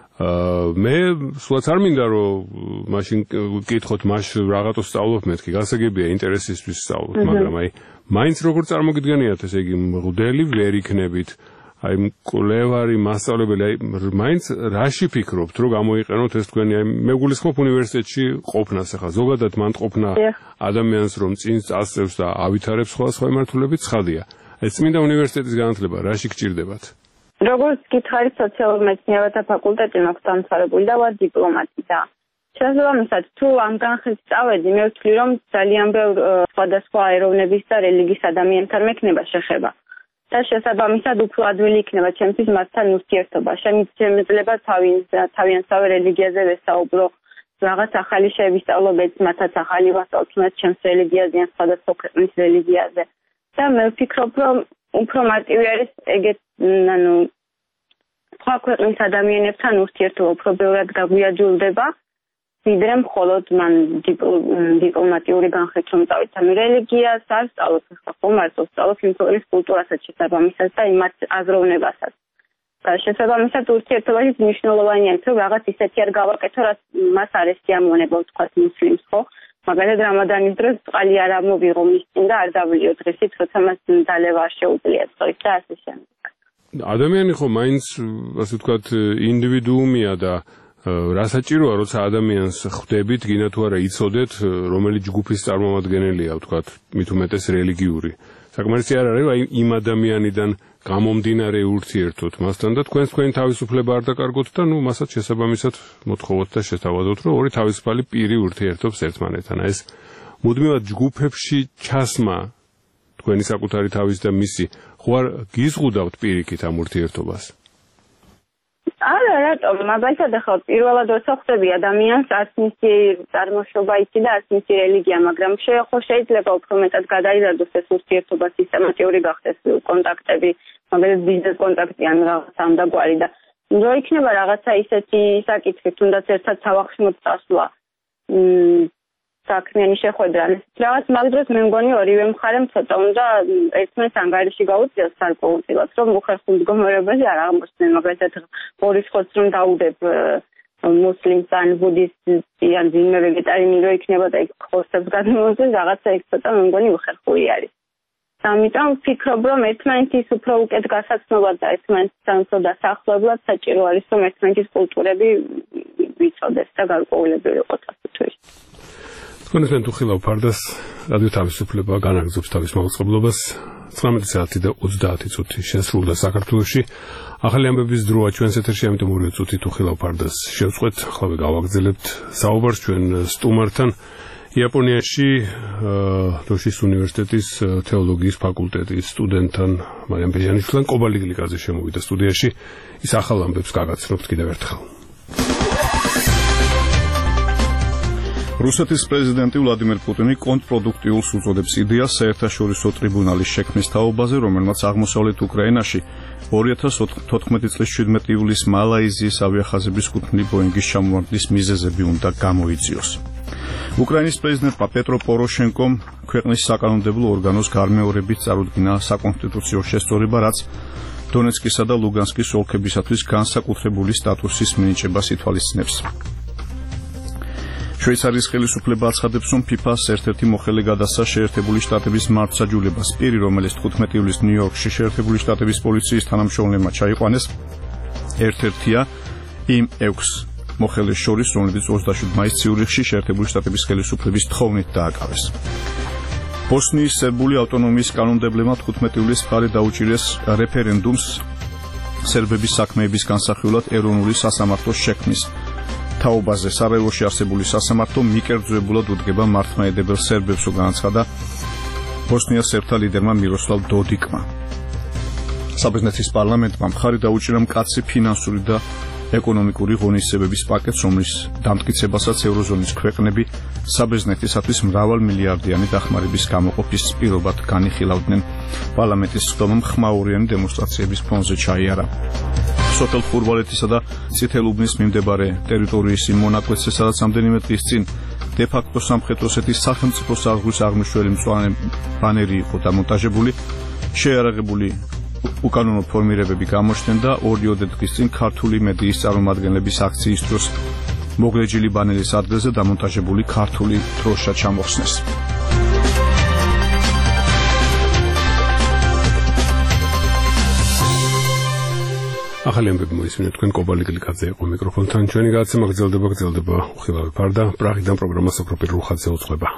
მე სულაც არ მინდა რომ მაშინ გკითხოთ მას რაღაცა სწავლობ მეთქი, გასაგებია ინტერესისთვის სწავლობ, მაგრამ აი მაინც როგორ წარმოგიდგენიათ, ესე იგი მღვდელი ვერ იქნებით, აი მკვლევარი მასწავლებელი, აი მაინც რაში ფიქრობთ, რომ გამოიყენოთ ეს თქვენი, აი მე გულისხმობ უნივერსიტეტში ყოფნას, ახლა ზოგადად მან ყოფნა ადამიანს რომ წინ წასწევს და ავითარებს სხვა მიმართულებით ცხადია. ეს წმინდა უნივერსიტეტის განათლება რაში გჭირდებათ? როგორც გითხარით, სოციალურ მეცნიერებათა ფაკულტეტი მაქვს დამთავრებული და ვარ დიპლომატი და შესაბამისად, თუ ამ განხრით წავედი, მე ვთვლი, რომ ძალიან ბევრ სხვადასხვა ეროვნების და რელიგიის ადამიანთან მექნება შეხება. და შესაბამისად უფრო ადვილი იქნება ჩემთვის მასთან ურთიერთობა. შემიძლია თავიანსავე რელიგიაზე ვესაუბრო, რაღაც ახალი შევისწავლობ, მათაც ახალი ვასწავლოთ, მათ ჩემს რელიგიაზე ან სხვადასხვა ქვეყნის რელიგიაზე. და მე ვფიქრობ, რომ უფრო მარტივი არის ეგეთ, ანუ სხვა ქვეყნის ადამიანებთან ურთიერთობა უფრო ბევრად გაგვიაჯულდება, ვიდრე მხოლოდ მან დიპლომატიური განხრით რომ წავით. ანუ რელიგიას არ სწავლობ, ხო მარტო სწავლობ იმ ქვეყნის კულტურასაც შესაბამისად და იმათ აზროვნებასაც. და შესაბამისად ურთიერთობაში მნიშვნელოვანია, რომ რაღაც ისეთი არ გავაკეთო, რაც მას არ ესიამონება, ვთქვათ, მუსლიმს, ხო? მაგალითად რამადანის დროს წყალი არ ამოვიღო მის წინ და არ დავლიო დღესით, როცა მას დალევა არ შეუძლია წყლით და ასე შემდეგ. ადამიანი ხო მაინც, ასე ვთქვათ, ინდივიდუუმია და რა საჭიროა, როცა ადამიანს ხვდებით, გინდა თუ არა იცოდეთ, რომელი ჯგუფის წარმომადგენელია, ვთქვათ, მით უმეტეს რელიგიური. საკმარისი არ არის, აი იმ ადამიანიდან გამომდინარე ურთიერთოთ მასთან და თქვენი თავისუფლება არ დაკარგოთ და ნუ მასაც შესაბამისად მოთხოვოთ და შეთავაზოთ, რომ ორი თავისუფალი პირი ურთიერთობს ერთმანეთთან. ეს მუდმივად ჯგუფებში ჩასმა თქვენი საკუთარი თავის და მისი ხო არ გიზღუდავთ პირიქით ამ ურთიერთობას? არა, რატომ? მაგალითად ახლა პირველად როცა ხვდები ადამიანს, არც მისი წარმოშობა იცი და არც მისი რელიგია, მაგრამ შეიძლება უფრო მეტად გადაიზარდოს ეს ურთიერთობა, სისტემატიური გახდეს კონტაქტები, მაგალითად ბიზნეს კონტაქტი ან რაღაც ამდაგვარი და რო იქნება რაღაცა ისეთი საკითხი, თუნდაც ერთად სავახშმოდ წასვლა, საქმიანი შეხვედრა, რაღაც მაგ დროს მე მგონი ორივე მხარემ ცოტა უნდა ერთმანეთს ანგარიში გაუწიოს გარკვეულწილად, რომ უხერხულ მდგომარეობაზე არ აღმოჩნდნენ, მაგალითად ბორის ხოც რომ დაუდებ მუსლიმს ან ბუდისტი ან ვინმე ვეგეტარიანი რო იქნება და იქ ხოსებს გადმოუწევს, რაღაცა იქ ცოტა მე მგონი უხერხული არის. ამიტომ ვფიქრობ, რომ ერთმანეთის უფრო უკეთ გასაცნობად და ერთმანეთთან უფრო დასახლებლად საჭირო არის, რომ ერთმანეთის კულტურები ვიცოდეს და გარკვეულებული იყოს ასე თუ ის. თქვენთან უხილავ ფარდას რადიო თავისუფლება განაგრძობს თავის მაუწყებლობას 19 საათი და 30 წუთი შესრულდა საქართველოში. ახალი ამბების დროა ჩვენს ეთერში, ამიტომ 2 წუთით უხილავ ფარდას შევწყვეთ. ახლა გავაგრძელებთ საუბარს ჩვენ სტუმართან. იაპონიაში დოშის უნივერსიტეტის თეოლოგიის ფაკულტეტის სტუდენტთან მარიამ ბეჟანიშვილთან კობალი გლიკაძე შემოვიდა სტუდიაში. ის ახალ ამბებს გაგაცნობთ კიდევ ერთხელ. რუსეთის პრეზიდენტი ვლადიმერ პუტინი კონტრპროდუქტიულს უწოდებს იდეას საერთაშორისო ტრიბუნალის შექმნის თაობაზე, რომელმაც აღმოსავლეთ უკრაინაში 2014 წლის 17 ივლისს მალაიზიის ავიახაზების კუთვნილი ბოინგის ჩამოვარდნის მიზეზები უნდა გამოიწვიოს. უკრაინის პრეზიდენტმა პეტრო პოროშენკომ ქვეყნის საკანონმდებლო ორგანოს გარმეორებით წარუდგინა საკონსტიტუციო შესწორება, რაც დონეცკისა და ლუგანსკის ოლქებისათვის განსაკუთრებული სტატუსის მინიჭებას ითვალისწინებს. შვეიცარიის ხელისუფლება აცხადებს, რომ FIFA-ს ერთ-ერთი მოხელე გადასცა შეერთებული შტატების მართლმსაჯულებას. პირი, რომელიც 15 ივლისს ნიუ-იორკში შეერთებული შტატების პოლიციის თანამშრომლებმა ჩაიყვანეს, ერთ-ერთია იმ 6 მოხელეს შორის, რომლებიც 27 მაისს ციურიხში შეერთებული შტატების ხელისუფლების თხოვნით დააკავეს. ბოსნიის სერბული ავტონომიის კანონმდებლებმა 15 ივლისს მხარი დაუჭირეს რეფერენდუმს სერბების საქმეების განსახილვად ეროვნული სასამართლოს შექმნის თაობაზე. სარაევოში არსებული სასამართლო მიკერძოებულად უდგება მართლმადიდებელ სერბებს, განაცხადა ბოსნიას სერბთა ლიდერმა მიროსლავ დოდიკმა. საბერძნეთის პარლამენტმა მხარი დაუჭირა მკაცრი ფინანსური და ეკონომიკური ღონისძიებების პაკეტს, რომლის დამტკიცებასაც ევროზონის ქვეყნები საბერძნეთისათვის მრავალმილიარდიანი დახმარების გამოყოფის პირობად განიხილავდნენ. პარლამენტის ცდომამ ხმაურიანი დემონსტრაციების ფონზე ჩაიარა. სოფელ ხურვალეთისა და წითელუბნის მიმდებარე ტერიტორიის იმ მონაკვეთზე, სადაც რამდენიმე დღის წინ დე-ფაქტო სამხრეთ ოსეთის სახელმწიფო საზღვრის აღმართველი მწვანე ბანერი იყო დამონტაჟებული, შეიარაღებული უკანონო ფორმირებები გამოჩნდნენ და 2 დღის წინ ქართული მედიის წარმომადგენლების აქციის დროს მოგლეჯილი ბანერის ადგილზე დამონტაჟებული ქართული დროშა ჩამოხსნეს. ახალი ამბები მოისმინეთ, თქვენ კობალი გლიკაძე იყო მიკროფონთან. ჩვენი გადაცემა გრძელდება უხილავი ფარდა. პრაღიდან პროგრამა სოფრო პირველ ხაზზე უძღვება.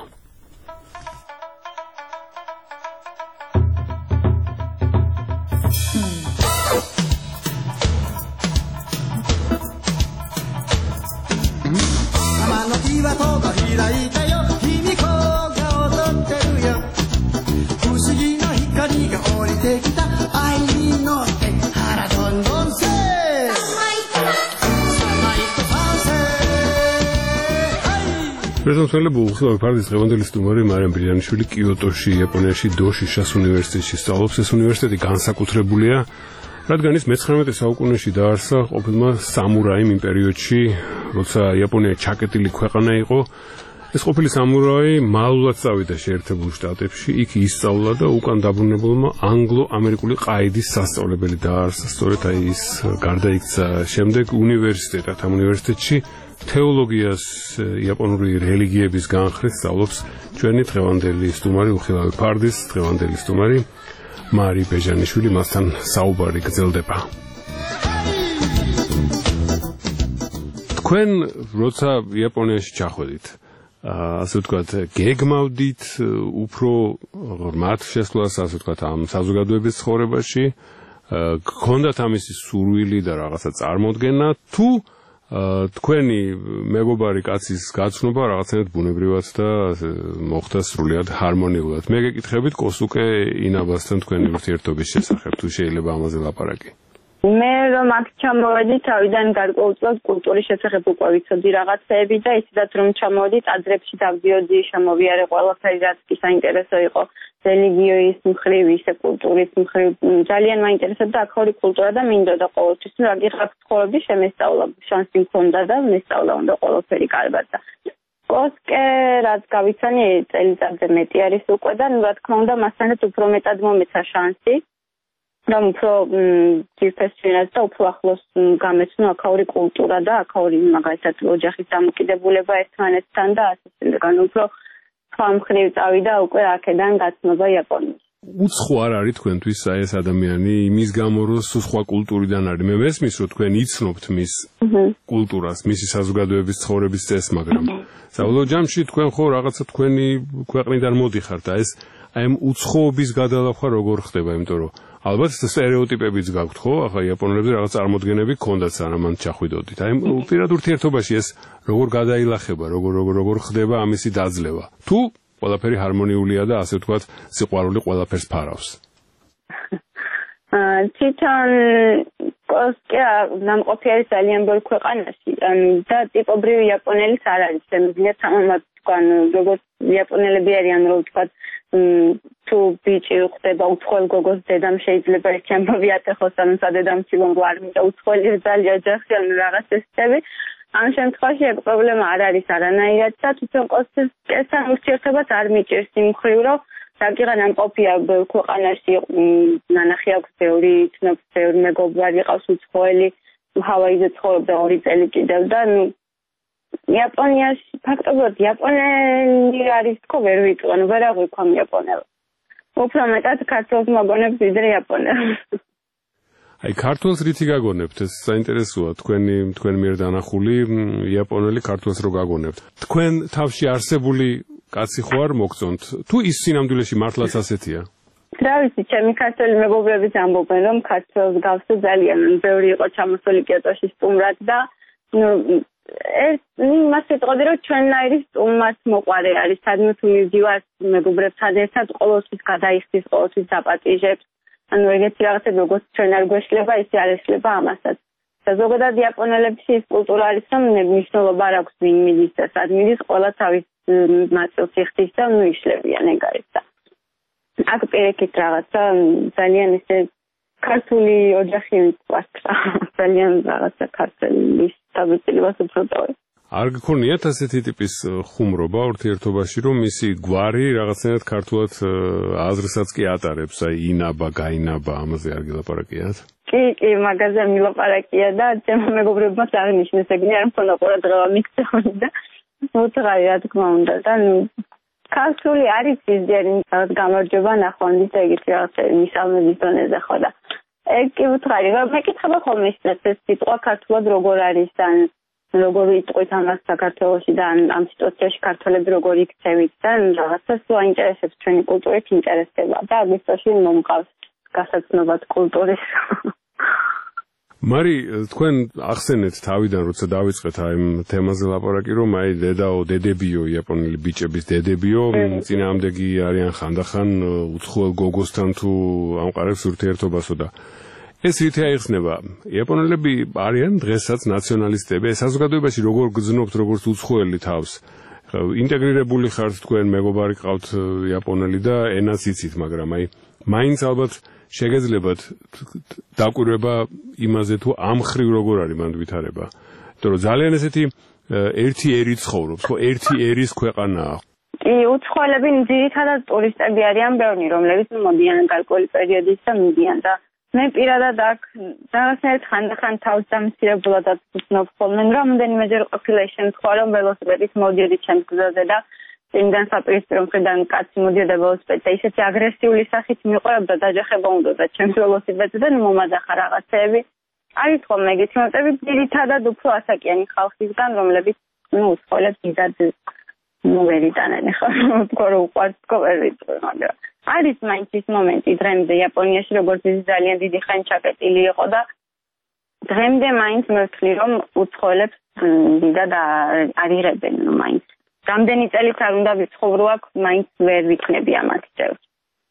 პრეზიდენტები უხილავი ფარდის დღევანდელი სტუმარი მარიამ ბეჟანიშვილი კიოტოში, იაპონიაში დოშიშას უნივერსიტეტში სწავლობს. ეს უნივერსიტეტი განსაკუთრებულია, რადგან ის მე-19 საუკუნეში დაარსა ყოფილმა სამურაიმ იმ პერიოდში, როცა იაპონია ჩაკეტილი ქვეყანა იყო. ეს ყოფილი სამურაი მალულად წავიდა შეერთებულ შტატებში, იქ ისწავლა და უკან დაბრუნებულმა ანგლო-ამერიკული ყაიდის სასწავლებელი დაარსა. სწორედ ის გარდაიქცა შემდეგ უნივერსიტეტად. ამ უნივერსიტეტში თეოლოგიას, იაპონური რელიგიების განხრით სწავლობს ჩვენი დღევანდელი სტუმარი, უხილავი ფარდის დღევანდელი სტუმარი მარი ბეჟანიშვილი. მასთან საუბარი გრძელდება. თქვენ როცა იაპონიაში ჩახვედით, ასე ვთქვათ, გეგმავდით უფრო ღრმად შესვლას, ასე ვთქვათ, ამ საზოგადოების ცხოვრებაში, გქონდათ ამისი სურვილი და რაღაცა წარმოდგენა, თუ თქვენი მეგობარი კაცის გაცნობა რაღაცნაირად ბუნებრივად და მოხდა სრულიად ჰარმონიულად. მე გეკითხებით კოსუკე ინაბასთან თქვენი ურთიერთობის შესახებ, თუ შეიძლება ამაზე ლაპარაკი. მე რომ აქ ჩამოვედი, თავიდან გარკვეულწილად კულტურის შესახებ უკვე ვიცოდი რაღაცეები და ისედაც რომ ჩამოვედი, ტაძრებში დავდიოდი, შემოვიარე ყველაფერი, რაც კი საინტერესო იყო რელიგიის მხრივ, ისე კულტურის მხრივ. ძალიან მაინტერესებდა აქაური კულტურა და მინდოდა ყოველთვის, რომ რაგიღაც ცხოვრები შემესწავლა, შანსი მქონდა და მესწავლა უნდა ყოველფერი კარგად და კოსკე, რაც გავიცანი, წელიწადზე მეტი არის უკვე და რა თქმა უნდა, მასთანაც უფრო მეტად მომეცა შანსი. რომ უფრო ძირფესვინას და უფრო ახლოს გამეცნო აქაური კულტურა და აქაური მაგალითად ოჯახის დამოკიდებულება ერთმანეთთან და ასე შემდეგ. ანუ უფრო სხვა მხრივ წავიდა უკვე აქედან გაცნობა იაპონიაში. უცხო არ არის თქვენთვის ეს ადამიანი იმის გამო რომ სხვა კულტურიდან არის. მე მესმის რომ თქვენ იცნობთ მის კულტურას, მისი საზოგადოების ცხოვრების წესს, მაგრამ საბოლოო ჯამში თქვენ ხო რაღაცა თქვენი ქვეყნიდან მოდიხართ და ეს აი ამ უცხოობის გადალახვა როგორ ხდება, იმიტომ რომ ალბათ სტერეოტიპებიც გაქვთ ხო? ახლა იაპონელებზე რაღაც წარმოდგენები გქონდათ სანამ მან ჩახვიდოდით. აი პირად ურთიერთობაში ეს როგორ გადაილახება, როგორ ხდება ამისი დაძლევა? თუ ყველაფერი ჰარმონიულია და ასე ვთქვათ, სიყვარული ყველაფერს ფარავს. თვითონ კოსკია ნამყოფი არის ძალიან ბევრ ქვეყანაში და ტიპობრივი იაპონელის არ არის. შემიძლია თამამად თქვან, როგორც იაპონელები არიან, რომ ვთქვათ, თუ ბიჭი ხდება უცხოელ გოგოს დედამ შეიძლება ეს ჩემბავი ატეხოს, ანუ სადედამცილონ არ მინდა უცხოელი ძალიან ოჯახი, ანუ რაღაც ესწები. ამ შემთხვევაში ეგ პრობლემა არ არის არანაირად და თვითონ კოსკიასთან ურთიერთობაც არ მიჭირს იმ მხრივ, რომ საკიღა ნამყოფია ბევრ ქვეყანაში, ნანახი აქვს ბევრი, ცნობს ბევრი მეგობარი ყავს უცხოელი, ჰავაიზე ცხოვრობდა 2 წელი კიდევ და იაპონიაში ფაქტობრივად იაპონელი არის თქო ვერ ვიტყვი, ანუ ვერ აღვიქვამ იაპონელს. უფრო მეტად ქართულს მოგონებს ვიდრე იაპონელს. აი ქართულს რითი გაგონებთ? ეს საინტერესოა, თქვენ მიერ დანახული იაპონელი ქართულს რო გაგონებთ. თქვენ თავში არსებული კაცი ხო არ მოგწონთ? თუ ის სინამდვილეში მართლაც ასეთია? რა ვიცი, ჩემი ქართველი მეგობრებიც ამბობენ, რომ ქართველს გავს ძალიან ბევრი იყო ჩამოსული კიოტოში სტუმრად და მას ვიტყოდი, რომ ჩვენნაირი სტუმმაც მოყვარე არის, სადმე თუ მივდივარ მეგობრებთან ერთად, ყოველთვის გადაიხდის, ყოველთვის დაპატიჟებს. ანუ ეგეთი რაღაცები როგორც ჩვენ არ გვეშლება, ისე არ ეშლება ამასაც. და ზოგადად იაპონელებში ის კულტურა არის, რომ მნიშვნელობა არ აქვს ვინ მიდის და სად მიდის, ყველა თავის ნაწილს იხდის და იშლებიან ეგ არის და აქ პირიქით რაღაცა ძალიან ისე ქართული ოჯახი ვიყვართ, ძალიან რაღაცა ქართლის საბრძოლებას უფრო ტოვებ. არ გქონიათ ასეთი ტიპის ხუმრობა ურთიერთობაში, რომ მისი გვარი რაღაცნაირად ქართულად აზრსაც კი ატარებს, აი ინაბა, გაინაბა, ამაზე არ გილაპარაკიათ? კი, მაგაზე მილაპარაკია და ჩემო მეგობრებმაც აღნიშნეს, ეგნი არ მქონდა ყურადღება მიქცევი და უთხარი რა თქმა უნდა და ქართული არის ისდერი რაღაც გამარჯობა ნახვამდის და ეგეთი რაღაცები მისალმების დონეზე ხო და ეგ კი უთხარი, რომ მეკითხება ხოლმე ეს სიტყვა ქართულად როგორ არის და როგორ იტყვით ამას საქართველოში და ამ სიტუაციაში ქართველები როგორ იქცევით და რაღაცას აინტერესებს ჩვენი კულტურით ინტერესდება და აგვისტოში მომყავს გასაცნობად კულტურის. მარი, თქვენ ახსენეთ თავიდან, როცა დავიწყეთ აი ამ თემაზე ლაპარაკი, რომ აი დედებიო, იაპონელი ბიჭების დედებიო, წინააღმდეგი არიან ხანდახან უცხოელ გოგოსთან თუ ამყარებს ურთიერთობასო და ეს რითი აიხსნება? იაპონელები არიან დღესაც ნაციონალისტები, საზოგადოებაში როგორ გრძნობთ როგორც უცხოელი თავს? ინტეგრირებული ხართ თქვენ, მეგობარი ყავთ იაპონელი და ენაც იცით, მაგრამ აი მაინც ალბათ შეგეძლებათ დაკვირვება იმაზე თუ ამ ხრივ როგორ არის მანდ ვითარება. იმიტომ რომ ძალიან ესეთი ერთი ერი ცხოვრობს, ხო, ერთი ერის ქვეყანაა. კი, უცხოელები ძირითადად ტურისტები არიან ბევრი, რომლებიც მოდიან გარკვეული პერიოდის და მიდიან და მე პირადად აქ რაღაცნაირად ხანდახან თავს დამცირებულადაც ვცნობ ხოლმე, რამდენიმეჯერ ყოფილა ის შემთხვევა, რომ ველოსიპედით მოდიოდი ჩემს გზაზე და წინიდან საპირისპირო მხრიდან კაცი მოდიოდა ველოსიპედით და ისეთი აგრესიული სახით მიყვარებდა, დაჯახება უნდოდა ჩემს ველოსიპედზე და მომადახა რაღაცეები. არის ხოლმე ეგეთი მომენტები, ძირითადად უფრო ასაკიანი ხალხისგან, რომლებიც უცხოელებს დიდად ვერ იტანენ, ხო, თქო რომ უყვართ, თქო ვერ ვიტყვი, მაგრამ არის მაინც ის მომენტი დღემდე იაპონიაში, როგორც ის ძალიან დიდი ხანი ჩაკეტილი იყო და დღემდე მაინც მე ვთვლი, რომ უცხოელებს დიდად არიღებენ, მაინც. რამდენი წელიც არ უნდა ვიცხოვრო აქ, მაინც ვერ ვიქნები ამათი წევრი.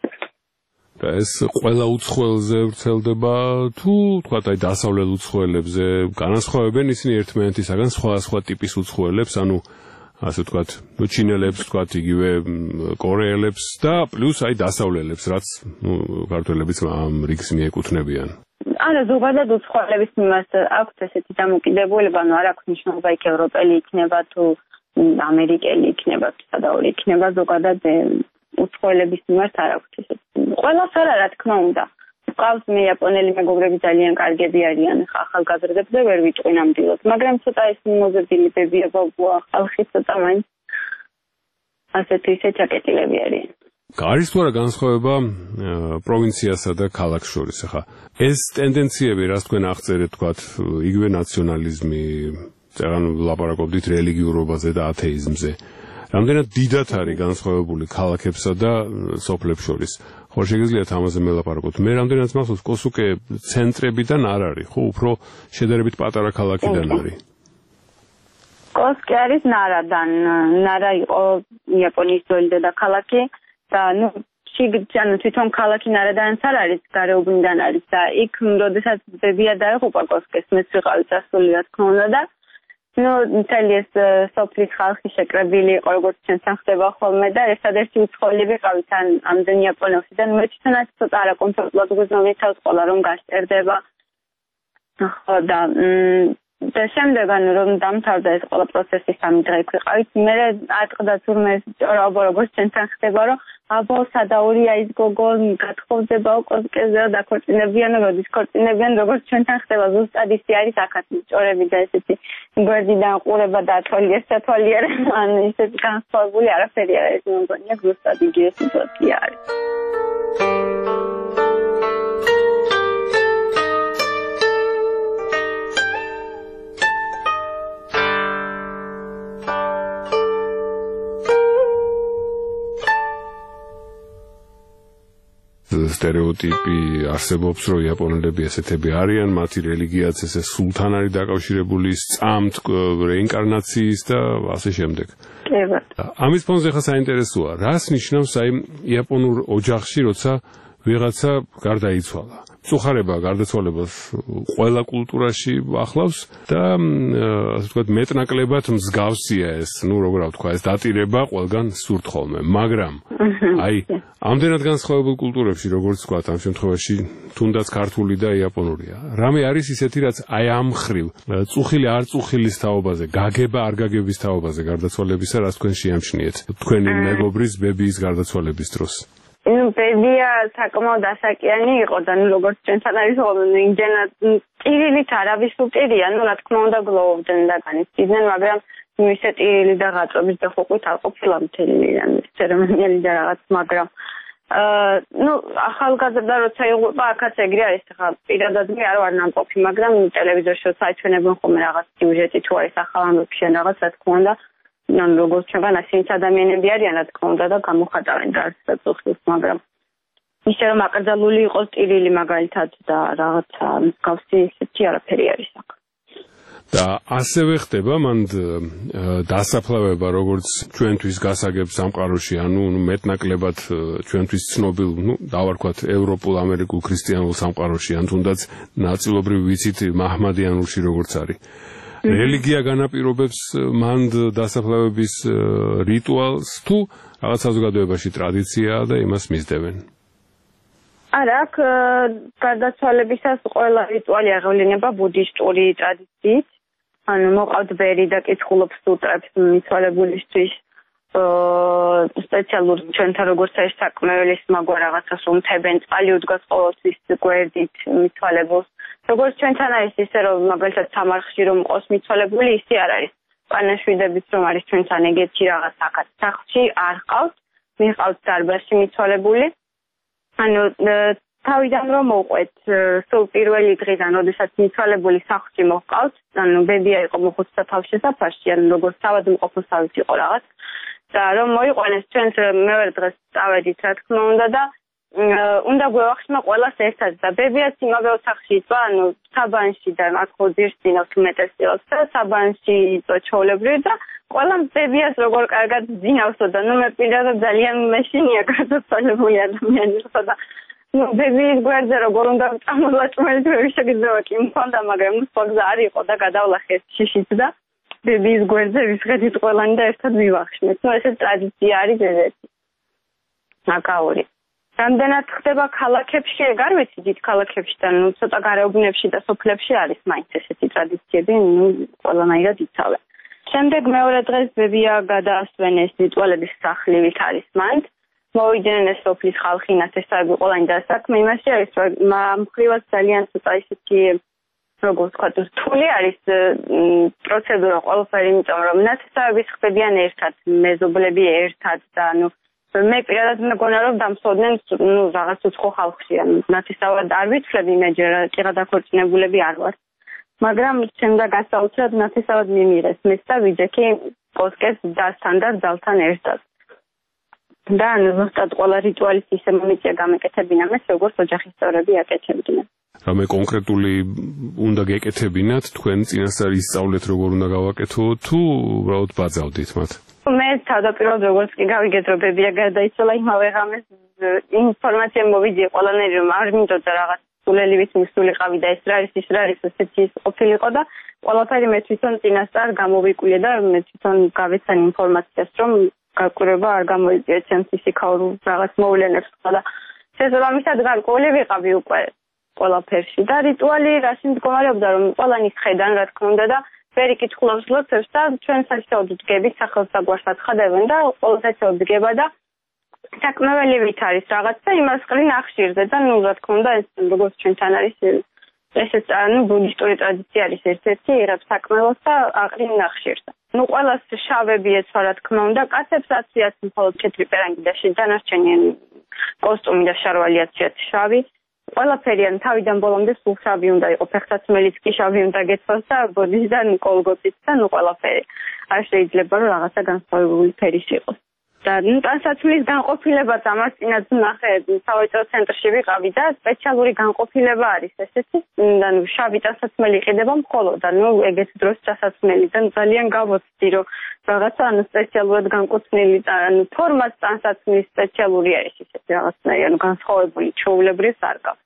და ეს ყველა უცხოელზე ვრცელდება თუ თქვა აი დასავლელ უცხოელებზე განასხვავებენ ისინი ერთმანეთისაგან სხვა ტიპის უცხოელებს, ანუ ასე ვთქვათ, ჩინელებს, ვთქვათ, იგივე კორეელებს და პლუს აი დასავლელებს, რაც ქართველებიც ამ რიგს მიეკუთვნებიან. არა, ზოგადად უცხოელების მიმართ აქვს ესეთი დამოკიდებულება, ანუ არ აქვს მნიშვნელობა იქ ევროპელი იქნება თუ ამერიკელი იქნება, სადაური იქნება, ზოგადად უცხოელების მიმართ არ აქვს ესეთი. ყველას არა, რა თქმა უნდა. ყავს მე იაპონელი მეგობრები ძალიან კარგები არიან, ახალგაზრდებზე ვერ ვიტყვი ნამდვილად, მაგრამ ცოტა ეს მოზრდილებებია, ხალხი ცოტა მაინც ასეთი ისე ჩაკეტილები არიან. არის თუ არა განსხვავება პროვინციასა და ქალაქს შორის? ახლა ეს ტენდენციები, რაც თქვენ აღწერეთ, თქვათ, იგივე ნაციონალიზმი, წეგან ლაპარაკობდით რელიგიურობაზე და ათეიზმზე. რამდენად დიდად არის განსხვავებული ქალაქებსა და სოფლებს შორის? ხო, შეგიძლიათ ამაზე მელაპარაკოთ. მე რამდენად მახსოვს, კოსუკე ცენტრებიდან არ არის, ხო, უფრო შედარებით პატარა ქალაქიდან არის. კოსუკე არის ნარადან. ნარა იყო იაპონიის ძველი დედაქალაქი და თვითონ ქალაქი ნარადანაც არ არის, გარეუბნიდან არის და იქ, როდესაც ბებია დაეღუპა კოსუკეს, მეც ვიყავი წასული, რა თქმა უნდა და მთელი ეს სოფლის ხალხი შეკრებილი იყო, როგორც ჩვენთან ხდება ხოლმე და ერთადერთი უცხოელი ვიყავით ამდენ იაპონელში და მე თვითონაც ცოტა არაკომფორტულად გვიზნობითავთ ყველა რომ გასწერდება. ხო და შემდეგ რომ დამთავრდა ეს ყველა პროცესი 3 დღე იქ ვიყავით, მე ატყდა თურმე ჭორაობა როგორც ჩვენთან ხდება, რომ აბა სადაურია ის გოგო გათხოვდებაო კოსუკეზე და დაქორწინებიან, როდის ქორწინებიან, როგორც ჩვენთან ხდება, ზუსტად ისე არის აქაც ჭორები და ესეთი გვერდიდან ყურება და თვალიერება, ან ისეთი განსხვავებული არაფერი არ არის, მე მგონია ზუსტად იგივე სიტუაცია არის. სტერეოტიპი არსებობს, რომ იაპონელები ესეთები არიან, მათი რელიგიაც ესე სულთან არის დაკავშირებული სწამთ რეინკარნაციის და ასე შემდეგ. ამის ფონზე ხა საინტერესოა, რას ნიშნავს აი იაპონურ ოჯახში, როცა ვიღაცა გარდაიცვალა. წუხარება გარდაცვალებას ყველა კულტურაში ახლავს და ასე ვთქვათ მეტნაკლებად მსგავსია ეს, როგორ ვთქვა, ეს დატირება ყველგან სურთ ხოლმე, მაგრამ აი ამდენად განსხვავებულ კულტურებში, როგორც ვთქვათ, ამ შემთხვევაში თუნდაც ქართული და იაპონურია. რამე არის ისეთი, რაც აი ამ ხრივ წუხილი არ წუხილის თაობაზე, გაგება არ გაგების თაობაზე გარდაცვალებისა, რაც თქვენ შეამჩნიეთ თქვენი მეგობრის ბებიის გარდაცვალების დროს. ბებია საკმაოდ ასაკიანი იყო და როგორც ჩვენთან არის ხოლმე იმდენად ტირილით არავის უპირია, რა თქმა უნდა გლოვობდნენ და განიცდიდნენ, მაგრამ ისე ტირილი და ღაწვების და ხოყვით არ ყოფილა მთელი ცერემონიალი და რაღაც, მაგრამ ახალგაზრდა როცა იღუპა, აქაც ეგრე არის, ხა პირადად მე არ ვარ ნამყოფი, მაგრამ ტელევიზორში საჩვენებენ ხოლმე რაღაც სიუჟეტი თუ არის ახალ ამბებში ან რაღაც, რა თქმა უნდა როგორც ჩვენგან ასეთ ადამიანები არიან, რა თქმა უნდა და გამოხატავენ დასწრებს, მაგრამ ისე რომ აკრძალული იყოს ტირილი მაგალითად და რაღაცა მსგავსი ისეთი არაფერი არის აქ. და ასევე ხდება მანდ დასაფლავება, როგორც ჩვენთვის გასაგებ სამყაროში, ანუ მეტნაკლებად ჩვენთვის ცნობილ, დავარქვათ ევროპულ, ამერიკულ, ქრისტიანულ სამყაროში, ან თუნდაც ნაწილობრივ ვიცით მაჰმადიანულში როგორც არის. რელიგია განაპირობებს მანდ დასაფლავების რიტუალს თუ რაღაც საზოგადოებაში ტრადიციაა და იმას მისდევენ? არა, აქ გარდაცვალებისას ყველა რიტუალი აღევლინება ბუდისტური ტრადიციით, ანუ მოყავთ ბერი და კითხულობს სუტრებს მიცვალებულისთვის, სპეციალურ ჩვენთან როგორც არის საკმეველის მაგვა რაღაცას უმთებენ, წყალი უდგას ყოველთვის გვერდით მიცვალებულს. როგორც ჩვენთან არის ისე, რომ მაგალითად სამარხში რომ ყოს მიცვალებული, ისე არ არის. პანაშვიდებით რომ არის ჩვენთან ეგეთი რაღაც აქაც სახლში არ ყავთ, მიყავთ დარბაზში მიცვალებული. ანუ თავიდან რომ მოყვეთ, სულ პირველი დღიდან, როდესაც მიცვალებული სახლში მოჰყავთ, ანუ ბებია იყო მოხუცთა თავშესაფარში, ანუ როგორც თავადმყოფოსავით იყო რაღაც. და რომ მოიყვანეს ჩვენს მეორე დღეს წავედით, რა თქმა უნდა და უნდა გვევახშმა ყველას ერთად და ბებიაც იმავე ოთახში იწვა, ანუ საბანში და აქ ხოძირსინავს უმეტესწილად და საბანში იწვა ჩვეულებრივ და ყველამ ბებიას როგორ კარგად ძინავსო და მე პირადად ძალიან მეშინია გარდაცვალებული ადამიანი ხო და ბებიის გვერდზე როგორ უნდა წამოვაჭმელი თუ შეგიძლია კი მქონდა, მაგრამ სხვა გზა არ იყო და გადავლახეს შიშით და ბებიის გვერდზე ვისხედით ყველანი და ერთად მივახშმეთ. ესე ტრადიცია არის ესეთი. აკაური. რამდენად ხდება ქალაქებში, ეგ არ ვიცი დიდ ქალაქებში და ცოტა გარეუბნებში და სოფლებში არის მაინც ესეთი ტრადიციები, ყველანაირად იცავენ. შემდეგ მეორე დღეს ბებია გადაასვენეს რიტუალების სახლივით არის მაინც. მოვიდნენ ეს სოფლის ხალხი, ნათესავები ყველანი და საქმე იმაში არის, რომ მხრივაც ძალიან ცოტა ისეთი როგორც ვთქვათ, რთული არის პროცედურა ყველაფერი, იმიტომ რომ ნათესავების ხდებიან ერთად, მეზობლები ერთად და მე პირადად მეგონა რომ დამსწრდნენ რაღაც უცხო ხალხში, ნათესავად არ ვიცხლები იმეჯერ კიღა დაქორწინებულები არ ვარ. მაგრამ ჩემდა გასაოცრად ნათესავად მიმიღეს მეც და ვიჯექი პოსკეს დასთან და ძალთან ერთად. და ზუსტად ყველა რიტუალის ისე მომიწია გამეკეთებინა მეც როგორც ოჯახის წევრები აკეთებდნენ. რამე კონკრეტული უნდა გეკეთებინათ თქვენ წინასწარ ისწავლეთ როგორ უნდა გავაკეთო თუ უბრალოდ ბაძავდით მათ? მე თავდაპირველად როგორც კი გავიგეთ რომ ბებია გარდაიცვალა იმავე ღამეს ინფორმაცია მოვიძიე ყველანაირი რომ არ მინდოდა რაღაც სულელივის მისულიყავი და ეს რა არის ესეთი ყოფილიყო და ყველაფერი მე თვითონ წინასწარ გამოვიკვლიე და მე თვითონ გავეცანი ინფორმაციას რომ გაკვირვება არ გამოიწვია ჩემს ისიქაურ რაღაც მოვლენებს და შესაბამისად გარკვეული ვიყავი უკვე ყველაფერში და რიტუალი რაში მდგომარეობდა რომ ყველანი ხედან რა თქმა უნდა და ვერ იკითხულობს ლოცვებს და ჩვენ საშუალოდ დგებით სახელსაგვარს აცხადებენ და ყოველდღიურად დგება და საკმაველივით არის რაღაცა იმას ყრინ ახშირზე და ნუ რა თქმა უნდა ეს როგორც ჩვენთან არის ესეც ბუდისტური ტრადიცია არის ერთ-ერთი რაც საკმაველს და აყრინ ახშირზე. ნუ ყველას შავები ეცვა რა თქმა უნდა კაცებს აციათ მხოლოდ თეთრი პერანგი და დანარჩენი კოსტუმი და შარვალი აციათ შავი. ყველაფერი ან თავიდან ბოლომდე სულ შავი უნდა იყოს, ფეხსაცმელიც კი შავი უნდა გეცვას და ბოდისგან კოლგოტიც და ნუ ყველაფერი. არ შეიძლება რომ რაღაცა განსხვავებული ფერის იყოს. და ტანსაცმლის განყოფილებაც ამას წინაც ნახე სავაჭრო ცენტრში ვიყავი და სპეციალური განყოფილება არის ესეთი და შავი ტანსაცმელი იყიდება მხოლოდ და ნუ ეგეთ დროს ტანსაცმელი და ძალიან გავოცდი რომ რაღაცა სპეციალურად განკუთვნილი ფორმაც ტანსაცმლის სპეციალური არის ისეთი რაღაცნაირი განსხვავებული ჩვეულებრივ არ გავს.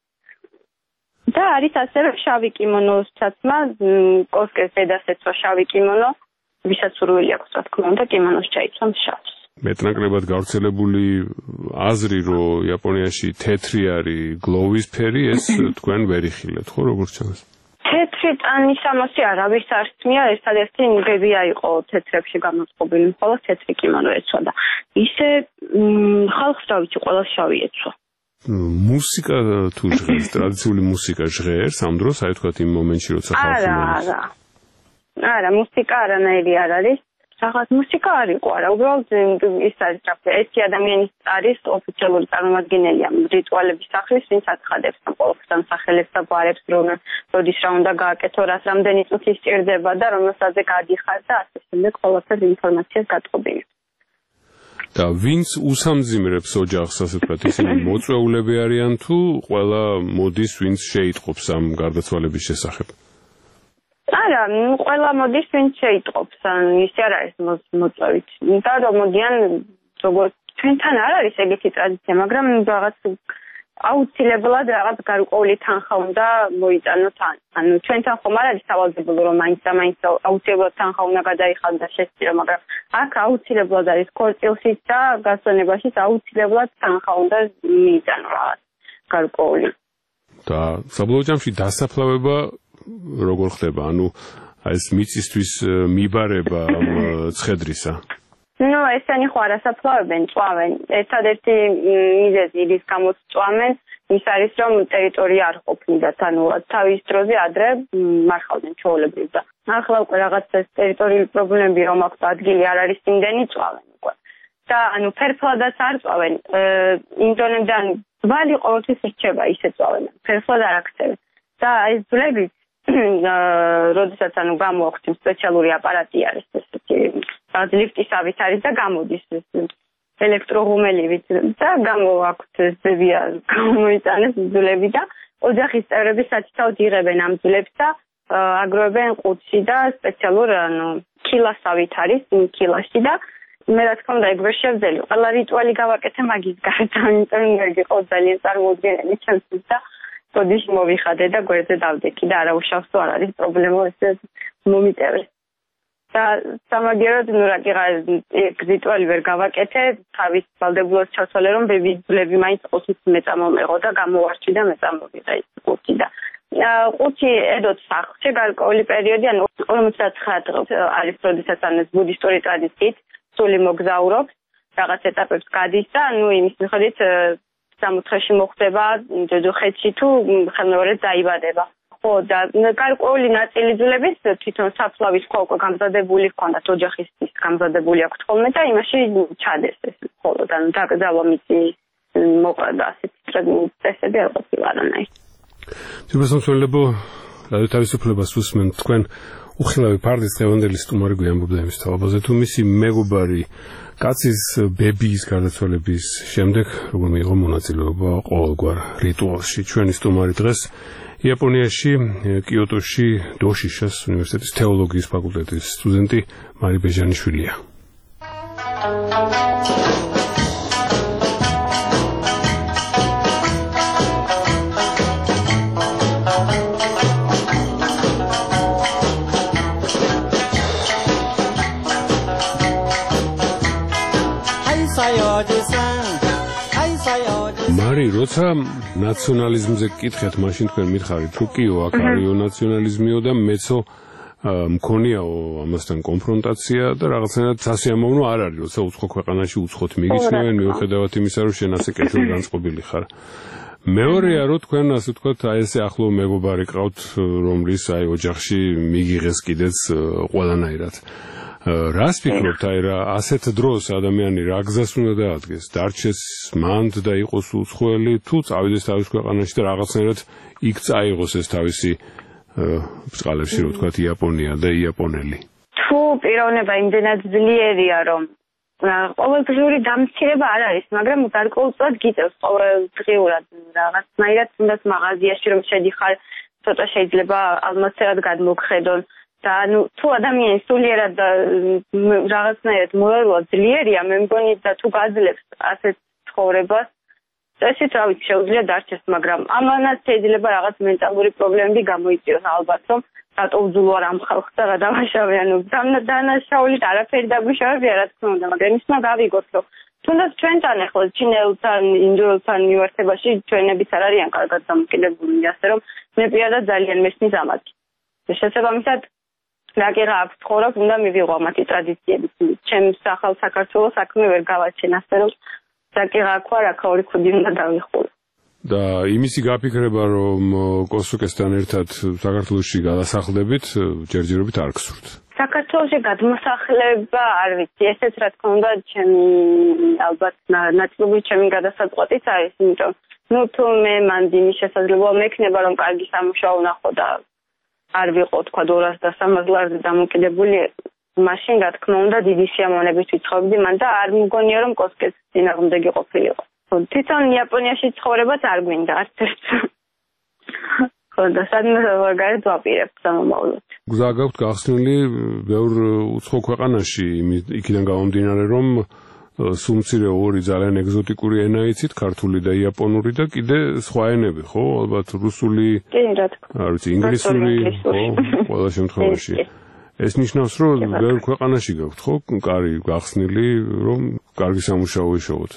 და არის ასევე შავი კიმონოს ჩაცმა, კოსკეს დედას ეცვა შავი კიმონო, ვისაც სურვილი აქვს რა თქმა უნდა კიმონოს ჩაიცვამს შავს. მეტნაკლებად გავრცელებული აზრი რომ იაპონიაში თეთრი არის გლოვის ფერი ეს თქვენ ვერ იხილებთ ხო როგორ ჩანს? თეთრი ტანის ამოსი არავის არ სმია ერთადერთი ნგებია იყო თეთრებში გამოწყობილი მხოლოდ თეთრი კიმონო ეცვა და ისე ხალხს რა ვიცი ყველა შავი ეცვა. მუსიკა თუ ჟღერს ტრადიციული მუსიკა ჟღერს ამ დროს აი თქვა იმ მომენტში როცა ხალხი არა მუსიკა არანაირი არ არის რაღაც მუსიკა არ იყო არა უბრალოდ ის არის ერთი ადამიანის არის ოფიციალური წარმომადგენელი ამ რიტუალების სახლის ვინც აცხადებს ამ ყოველდღიურ სახელებს და ბარებს რომ როდის რა უნდა გააკეთო რაც რამდენი წუთი სჭირდება და რომელსაც გადიხარ და ასე შემდეგ ყველაფერს ინფორმაციას გატყობინებს და ვინც უსამძიმრებს ოჯახს ასე ვთქვათ ისინი მოწვეულები არიან თუ ყველა მოდის ვინც შეიტყობს ამ გარდაცვალების შესახებ არა, ყველა მოდის ვინც შეიტყობს, ან ისე არ არის მოწვევით. და რომ მოდიან როგორც ჩვენთან არ არის ეგეთი ტრადიცია, მაგრამ რაღაც აუცილებლად რაღაც გარკვეული თანხა უნდა მოიტანოთ. ანუ ჩვენთან ხომ არ არის სავალდებულო რომ მაინც აუცილებლად თანხა უნდა გადაიხადოს და შესწირო, მაგრამ აქ აუცილებლად არის ქორწილშიც და გასვენებაშიც აუცილებლად თანხა უნდა მიიტანო რაღაც გარკვეული. და საბოლოო ჯამში დასაფლავება როგორ ხდება? ანუ ეს მიწისთვის მიბარება ცხედრისა. ნუ ესენი ხო არასაფლავებენ, წვავენ. ერთადერთი მიზეზი რის გამოც წვამენ, ის არის რომ ტერიტორია არ ყოფნიდათ, ანუ თავის დროზე ადრე მარხავდნენ ჩვეულებრივ და ახლა უკვე რაღაც ეს ტერიტორიული პრობლემები რომ აქვს ადგილი არ არის იმდენი წვავენ უკვე. და ანუ ფერფლადაც არ წვავენ. ინდონიდან ვალი ყოველთვის რჩება ისე წვავენ. ფერფლად არ აქცევენ. და ეს ძვლები როდესაც ანუ გამოაქვთ სპეციალური აპარატი არის ესეთი ლიფტისავით არის და გამოდის ელექტროღუმელივით და გამოაქვთ ძვლებია გამოიტანეს ძვლები და ოჯახის წევრები სათითაოდ იღებენ ამ ძვლებს და აგროვებენ ყუთში და სპეციალურ ანუ კილასავით არის კილაში და მე რა თქმა უნდა ეგ ვერ შევძელი ყველა რიტუალი გავაკეთე მაგის გარდა იმიტომ რომ იყო ძალიან წარმოუდგენელი ჩემთვის და ბოდიში მოვიხადე და გვერდზე დავდექი და არა უშავს თუ არ არის პრობლემა ესე მომიტევეს. და სამაგიეროდ ნუ რა კიღა რიტუალი ვერ გავაკეთე, თავის ვალდებულოს ჩავცვალე რომ ბებიძვლები მაინც ყუთით მეწამომეღო და გამოვარჩი და მეწამოვიღე ის ყუთი და ყუთი ედოთ სახლში გარკვეული პერიოდი ანუ 59 დღე არის როდესაც ანუ ბუდისტური ტრადიციით სული მოგზაურობს რაღაც ეტაპებს გადის და ნუ იმის მიხედვით 60-ში მოხდება დედოხეთში თუ ხელმეორედ დაიბადება. ხო და გარკვეული ნაწილი ძვლების თვითონ საფლავის ქვა უკვე გამზადებული ჰქონდათ ოჯახისთვის გამზადებული აქვს ხოლმე და იმაში ჩადეს ეს ხოლო და დაკრძალვა მისი მოყვა და ასეთი წესები არ ყოფილა არანაირი. ძირფასმცველებო თავისუფლებას უსმენ თქვენ უხილავი ფარდის დღევანდელი სტუმარი გვიამბობდა იმის თავაზე თუ მისი მეგობარი კაცის ბებიის გარდაცვალების შემდეგ როგორ მიიღო მონაწილეობა ყოველგვარ რიტუალში. ჩვენი სტუმარი დღეს იაპონიაში კიოტოში დოშიშას უნივერსიტეტის თეოლოგიის ფაკულტეტის სტუდენტი მარი ბეჟანიშვილია. მარი, როცა ნაციონალიზმზე გკითხეთ, მაშინ თქვენ მითხარით, თუ კიო აქ არისო ნაციონალიზმიო და მეცო მქონიაო ამასთან კონფრონტაცია და რაღაცნაირად სასიამოვნო არ არის, როცა უცხო ქვეყანაში უცხოთ მიგიცნობენ, მიუხედავად იმისა, რომ შენ ასე კეთილ განწყობილი ხარ. მეორეა, რომ თქვენ ასე ვთქვათ, აი ესე ახლო მეგობარი ყავთ, რომლის აი ოჯახში მიგიღეს კიდეც ყველანაირად. რას ფიქრობთ, აი რა ასეთ დროს ადამიანი რა გზას უნდა დაადგეს, დარჩეს მანდ და იყოს უცხოელი, თუ წავიდეს თავის ქვეყანაში და რაღაცნაირად იქ წაიღოს ეს თავისი ბწყალებში, რო ვთქვათ, იაპონია და იაპონელი. თუ პიროვნება იმდენად ძლიერია, რომ ყოველდღიური დამცირება არ არის, მაგრამ გარკვეულწილად გიწევს ყოველდღიურად რაღაცნაირად, თუნდაც მაღაზიაში რომ შედიხარ, ცოტა შეიძლება ალმასერად გადმოგხედონ. და თუ ადამიანი სულიერად რაღაცნაირად მორალურად ძლიერია, მე მგონი და თუ გაძლევს ასეთ ცხოვრებას, წესით რა ვიცი შეუძლია დარჩეს, მაგრამ ამანაც შეიძლება რაღაც მენტალური პრობლემები გამოიწვიოს ალბათ, რომ რატო უძულვარ ამ ხალხს და რა დავაშავე, ანუ დანაშაულით არაფერი დაგვიშავებია, რა თქმა უნდა, მაგრამ ის უნდა გავიგოთ, რომ თუნდაც ჩვენთან ახლა ჩინელთან, ინდოელთან მიმართებაში ჩვენებიც არ არიან კარგად დამოკიდებული, ასე რომ მე პირადად ძალიან მესმის ამათ. შესაბამისად რაგერა აქვს ცხოვრობ, უნდა მივიღო მათი ტრადიციებით. ჩემს ახალ საქართველოს საქმე ვერ გავაჩენ, ასე რომ საკიღა აქვს აქაური ხუდი უნდა დავიხურო. და იმისი გაფიქრება, რომ კოსოკესთან ერთად საქართველოში გადასახლდებით, ჯერჯერობით არ გსურთ. საქართველოში გადმოსახლება არ ვიცი, ესეც რა თქმა უნდა ჩემი ალბათ ნაწილობრივ ჩემი გადასაწყვეტიც არის, იმიტომ თუ მე მანდ იმის შესაძლებლობა მექნება, რომ კარგი სამუშაო ვნახო და არ ვიყო თქვა 200 და 300 ლარზე დამოკიდებული, მაშინ რა თქმა უნდა დიდი სიამოვნებით ვიცხოვრობდი მან და არ მგონია რომ კოსკეს წინააღმდეგი ყოფილიყო. თვითონ იაპონიაში ცხოვრებაც არ გვინდა არც ერთ. ხო და სადმე ვაგარეთ ვაპირებ სამომავლოდ. გზა გაქვთ გახსნილი ბევრ უცხო ქვეყანაში, იქიდან გამომდინარე რომ სუმცირე ორი ძალიან ეგზოტიკური ენა იცით, ქართული და იაპონური და კიდე სხვა ენები, ხო? ალბათ რუსული, კი, რა თქმა უნდა. არ ვიცი, ინგლისური, ხო? ყველა შემთხვევაში. ეს ნიშნავს, რომ ბევრ ქვეყანაში გაქვთ, ხო? კარი გახსნილი, რომ კარგი სამუშაო იშოვოთ.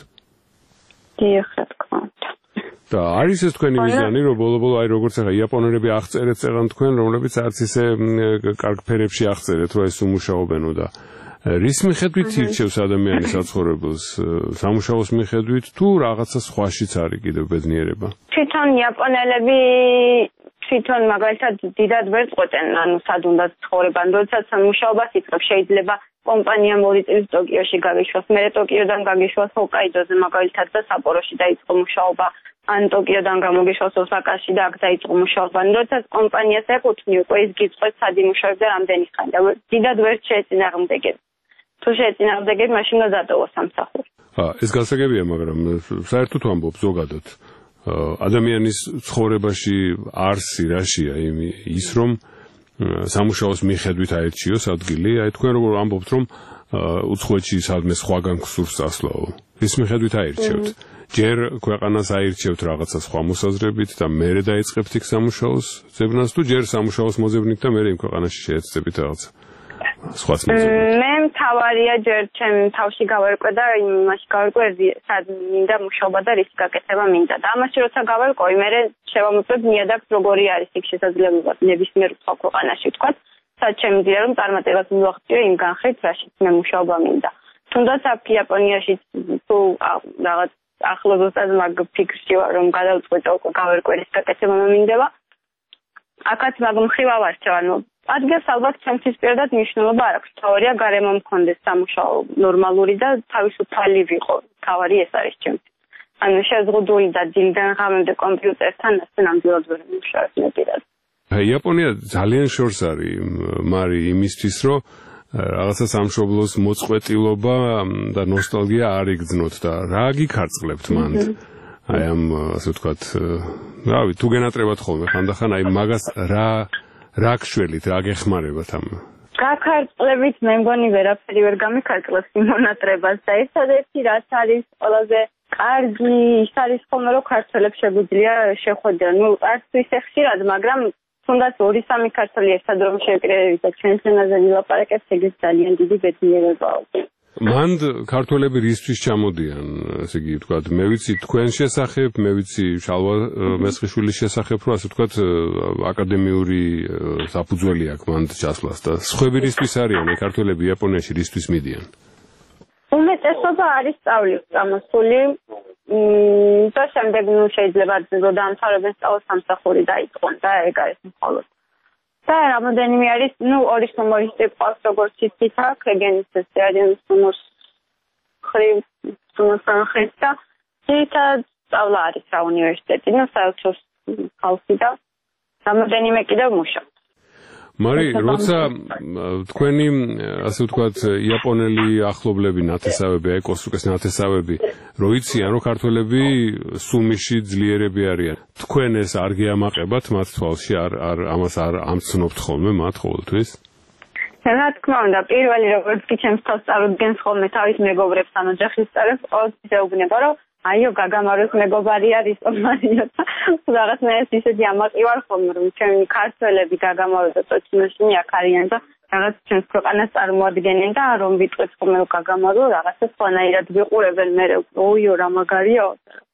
დიახ, რა თქმა უნდა. და არის ეს თქვენი მიზანი, რომ ბოლო-ბოლო აი როგორც ახლა იაპონელები აღწერეთ წეგან თქვენ, რომლებიც არც ისე კარგ ფერებში აღწერეთ, რომ ეს უმუშაობენო და რის მიხედვით ირჩევს ადამიანის საცხოვრებელს, სამუშაოს მიხედვით თუ რაღაცა სხვაშიც არის კიდევ ბედნიერება? თვითონ იაპონელები თვითონ მაგალითად დიდად ვერ წყვეტენ, ანუ სად უნდა ცხოვრებან, როდესაც სამუშაობას იწევს, შეიძლება კომპანია მოდი წელს ტოკიოში გაგიშვას, მე ტოკიოდან გაგიშვას ჰოკაიდოზე მაგალითად და საპოროში დაიწყო მუშაობა, ან ტოკიოდან გამოგიშვას ოსაკაში და აქ დაიწყო მუშაობა. როდესაც კომპანიას ეკუთვნი უკვე ის გიწყებს სად იმუშავებდა რამდენი ხანი და დიდად ვერ შეეწინააღმდეგებს. თუ შეეწინააღმდეგებს, მაშინ უნდა დატოვოს სამსახური. ეს გასაგებია, მაგრამ საერთოდ ვამბობ ზოგადად. ადამიანის ცხოვრებაში არსი რაშია ის რომ სამუშაოს მიხედვით აერჩიოს ადგილი, აი თქვენ როგორ ამბობთ რომ უცხოეთში სადმე სხვაგან გსურს წასვლაო. ის მიხედვით აერჩევთ. ჯერ ქვეყანას აერჩევთ რაღაცა სხვა მოსაზრებით და მერე დაიწყებთ იქ სამუშაოს ძებნას თუ ჯერ სამუშაოს მოძებნით და მერე იმ ქვეყანაში შეეცდებით რაღაცა სხვა წინასწარ. მე მთავარია ჯერ ჩემ თავში გავერკვე და იმაში გავერკვე სად მინდა მუშაობა და რის გაკეთება მინდა და ამაში როცა გავერკვე მე შევამოწმებ ნიადაგს როგორი არის იქ შესაძლებლობა ნებისმიერ სხვა ქვეყანაში ვთქვათ სად შემიძლია რომ წარმატებას მივაღწიო იმ განხრით რაშიც მე მუშაობა მინდა თუნდაც აქ იაპონიაში თუ რაღაც ახლო ზუსტად მაგ ფიქრში ვარ რომ გადავწყვეტო გავერკვე რის გაკეთება მინდება აკაც მაგ მხრივ ავარჩევ, ანუ ადგილს ალბათ ჩემთვის პირადად მნიშვნელობა არ აქვს. თავარია გარემო მქონდეს სამუშაო ნორმალური და თავისუფალი ვიყო. თავარი ეს არის ჩემთვის. ანუ შეზღუდული და დილიდან ღამემდე კომპიუტერთან ასე ნამდვილად ვერ მუშაობ მე პირადად. იაპონია ძალიან შორს არის მარი იმისთვის, რომ რაღაცა სამშობლოს მოწყვეტილობა და ნოსტალგია არ იგრძნოთ და რა გიქარწყლებთ მანდ? აი ამ ასე ვთქვათ, რავი, თუ გენატრებათ ხოლმე ხანდახან აი მაგას რა გშველით, რა გეხმარებათ ამ? გაქარწყლებით მე მგონი ვერაფერი ვერ გამიქარწყლებს იმ მონატრებას და ერთადერთი რაც არის ყველაზე კარგი ის არის ხოლმე რომ ქართველებს შეგვიძლია შეხვედრა. ნუ არც ისე ხშირად, მაგრამ თუნდაც 2-3 ქართველი ერთად რომ შევკრებებით და ჩვენს ენაზე ვილაპარაკებთ, ეგეც ძალიან დიდი ბედნიერებაა. მანდ ქართველები რისთვის ჩამოდიან, ესე იგი ვთქვათ, მე ვიცი თქვენ შესახებ, მე ვიცი შალვა მესხიშვილის შესახებ, რომ ასე ვთქვათ, აკადემიური საფუძველი აქვს მანდ ჩასვლას და სხვები რისთვის არიან, აი ქართველები იაპონიაში რისთვის მიდიან? უმეტესობა არის სწავლის წამოსული. და შემდეგ ნუ შეიძლება რომ დაამთავრებენ სწავლის სამსახური დაიწყონ და ეგ არის მხოლოდ. და რამოდენიმე არის, ნუ ორი სუმორისტი ყავს როგორც იცით აქ, ეგენის ეს არის სუმოს ხრი და ძირითადად სწავლა არის რა უნივერსიტეტი, ნუ საერთო ხალხი და რამოდენიმე კიდევ მუშაობს. მარი, როცა თქვენი ასე ვთქვათ, იაპონელი ახლობლები, ნათესავები, აი კოსტუკეს ნათესავები, რო იციან, რომ ქართველები სუმიში ძლიერები არიან. თქვენ ეს არ გიამაყებათ მათ თვალში, ამას არ ამცნობთ ხოლმე მათ ყოველთვის? რა თქმა უნდა, პირველი როგორც კი ჩემს თავს წარუდგენს ხოლმე თავის მეგობრებს ან ოჯახის წევრებს, ყოველთვის ეუბნება, რომ აიო გაგამაროს მეგობარი არის ომარიო და რაღაცნაირად ისეთი ამაყი ვარ ხოლმე რომ ჩემი ქართველები გაგამარო და ტოჩინოში აქ არიან და რაღაც ჩემს ქვეყანას წარმოადგენენ და რომ ვიტყვით ხოლმე რომ გაგამარო რაღაცა სხვანაირად ვიყურებენ მე ოიო რა მაგარია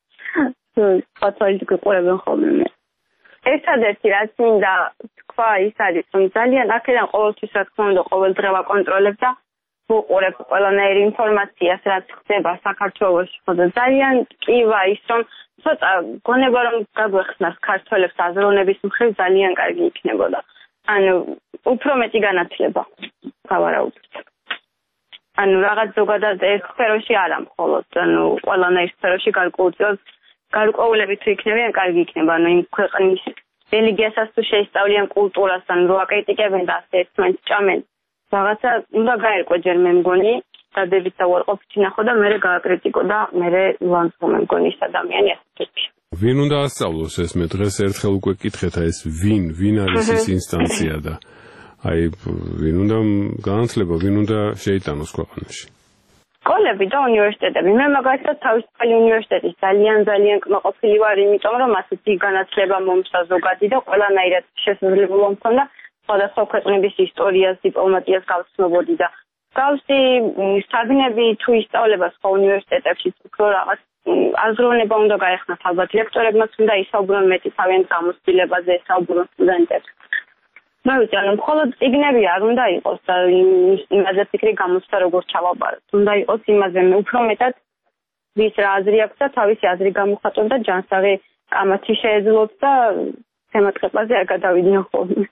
ფათოილი გიყურებენ ხოლმე მე ერთადერთი რაც მინდა თქვა ის არის რომ ძალიან აქედან ყოველთვის რა თქმა უნდა ყოველდღე ვაკონტროლებ და ვუყურებ ყველანაირი ინფორმაციას, რაც ხდება საქართველოში. ხოდა ძალიან ტკივა ის, რომ ცოტა გონება რომ გაგვეხსნას ქართველებს აზროვნების მხრივ ძალიან კარგი იქნებოდა. ანუ უფრო მეტი განათლება გავარაუდოთ. ანუ რაღაც ზოგადად ერთ სფეროში არა მხოლოდ, ანუ ყველანაირ სფეროში გარკვეულები თუ იქნებიან, კარგი იქნება. ანუ იმ ქვეყნის რელიგიასაც თუ შეისწავლიან კულტურას, ანუ რო აკრიტიკებენ და ასე ერთმანეთს ჭამენ. რაღაცა უნდა გაერკვა ჯერ მე მგონი, დადებით და უარყოფითი ნახო და მერე გააკრიტიკო და მერე ლანძღო მე მგონი ის ადამიანი ასეთები. ვინ უნდა ასწავლოს ეს მე დღეს ერთხელ უკვე კითხეთ ეს ვინ არის ეს ინსტანცია და აი ვინ უნდა განათლება, ვინ უნდა შეიტანოს ქვეყანაში? სკოლები და უნივერსიტეტები. მე მაგალითად თავისუფალი უნივერსიტეტის ძალიან კმაყოფილი ვარ, იმიტომ რომ ასეთი განათლება მომსა ზოგადი და ყველანაირად შესაძლებლობა მქონდა სხვადასხვა ქვეყნების ისტორიას, დიპლომატიას გავცნობოდი და გავსი საგნები თუ ისწავლება სხვა უნივერსიტეტებში, უფრო რაღაც აზროვნება უნდა გაეხნათ ალბათ ლექტორებმაც უნდა ისაუბრონ მეტი თავიანთ გამოცდილებაზე, ესაუბრონ სტუდენტებს. მე ვიცი, ანუ მხოლოდ წიგნები არ უნდა იყოს და იმაზე ფიქრი გამოსცა როგორ ჩავაბაროთ. უნდა იყოს იმაზე მე უფრო მეტად ვის რა აზრი აქვს და თავისი აზრი გამოხატონ და ჯანსაღი კამათი შეეძლოთ და თემატყეპაზე არ გადავიდნენ ხოლმე.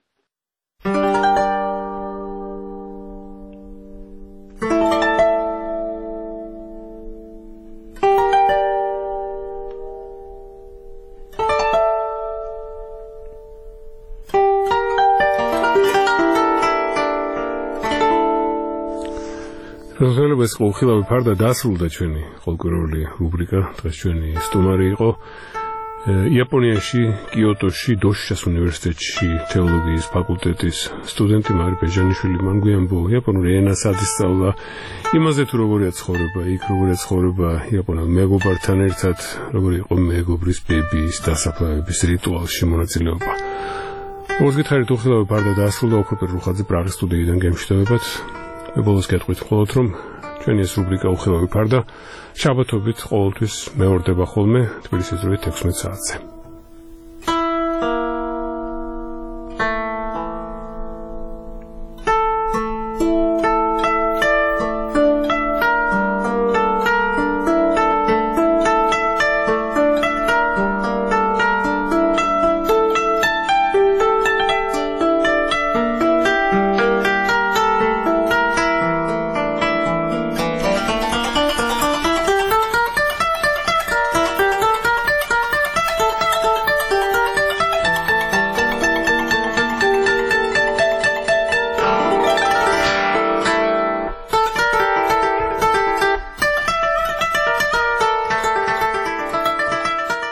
ეს ყოველდღიურა ფარდა დასრულდა ჩვენი ყოველკვირეული რუბრიკა. დღეს ჩვენი სტუმარი იყო იაპონიაში, კიოტოში, დოშიშას უნივერსიტეტში თეოლოგიის ფაკულტეტის სტუდენტი მარი ბეჟანიშვილი. მან გვიამბო იაპონური ენას ადისწავლა, იმაზე თუ როგორია ცხოვრება, იქ როგორია ცხოვრება იაპონელ მეგობართან ერთად, როგორი იყო მეგობრის ბებიის დასაფლავების რიტუალში მონაწილეობა. როგორც გითხარით, უხილავი ფარდა დასრულდა. ოქრო პერლუხაძე პრაღის სტუდიიდან გემშვიდობებათ. მე ბოლოს გეტყვით მხოლოდ რომ ჩვენი ეს რუბრიკა უხილავი ფარდა შაბათობით ყოველთვის მეორდება ხოლმე თბილისის დროით 16 საათზე.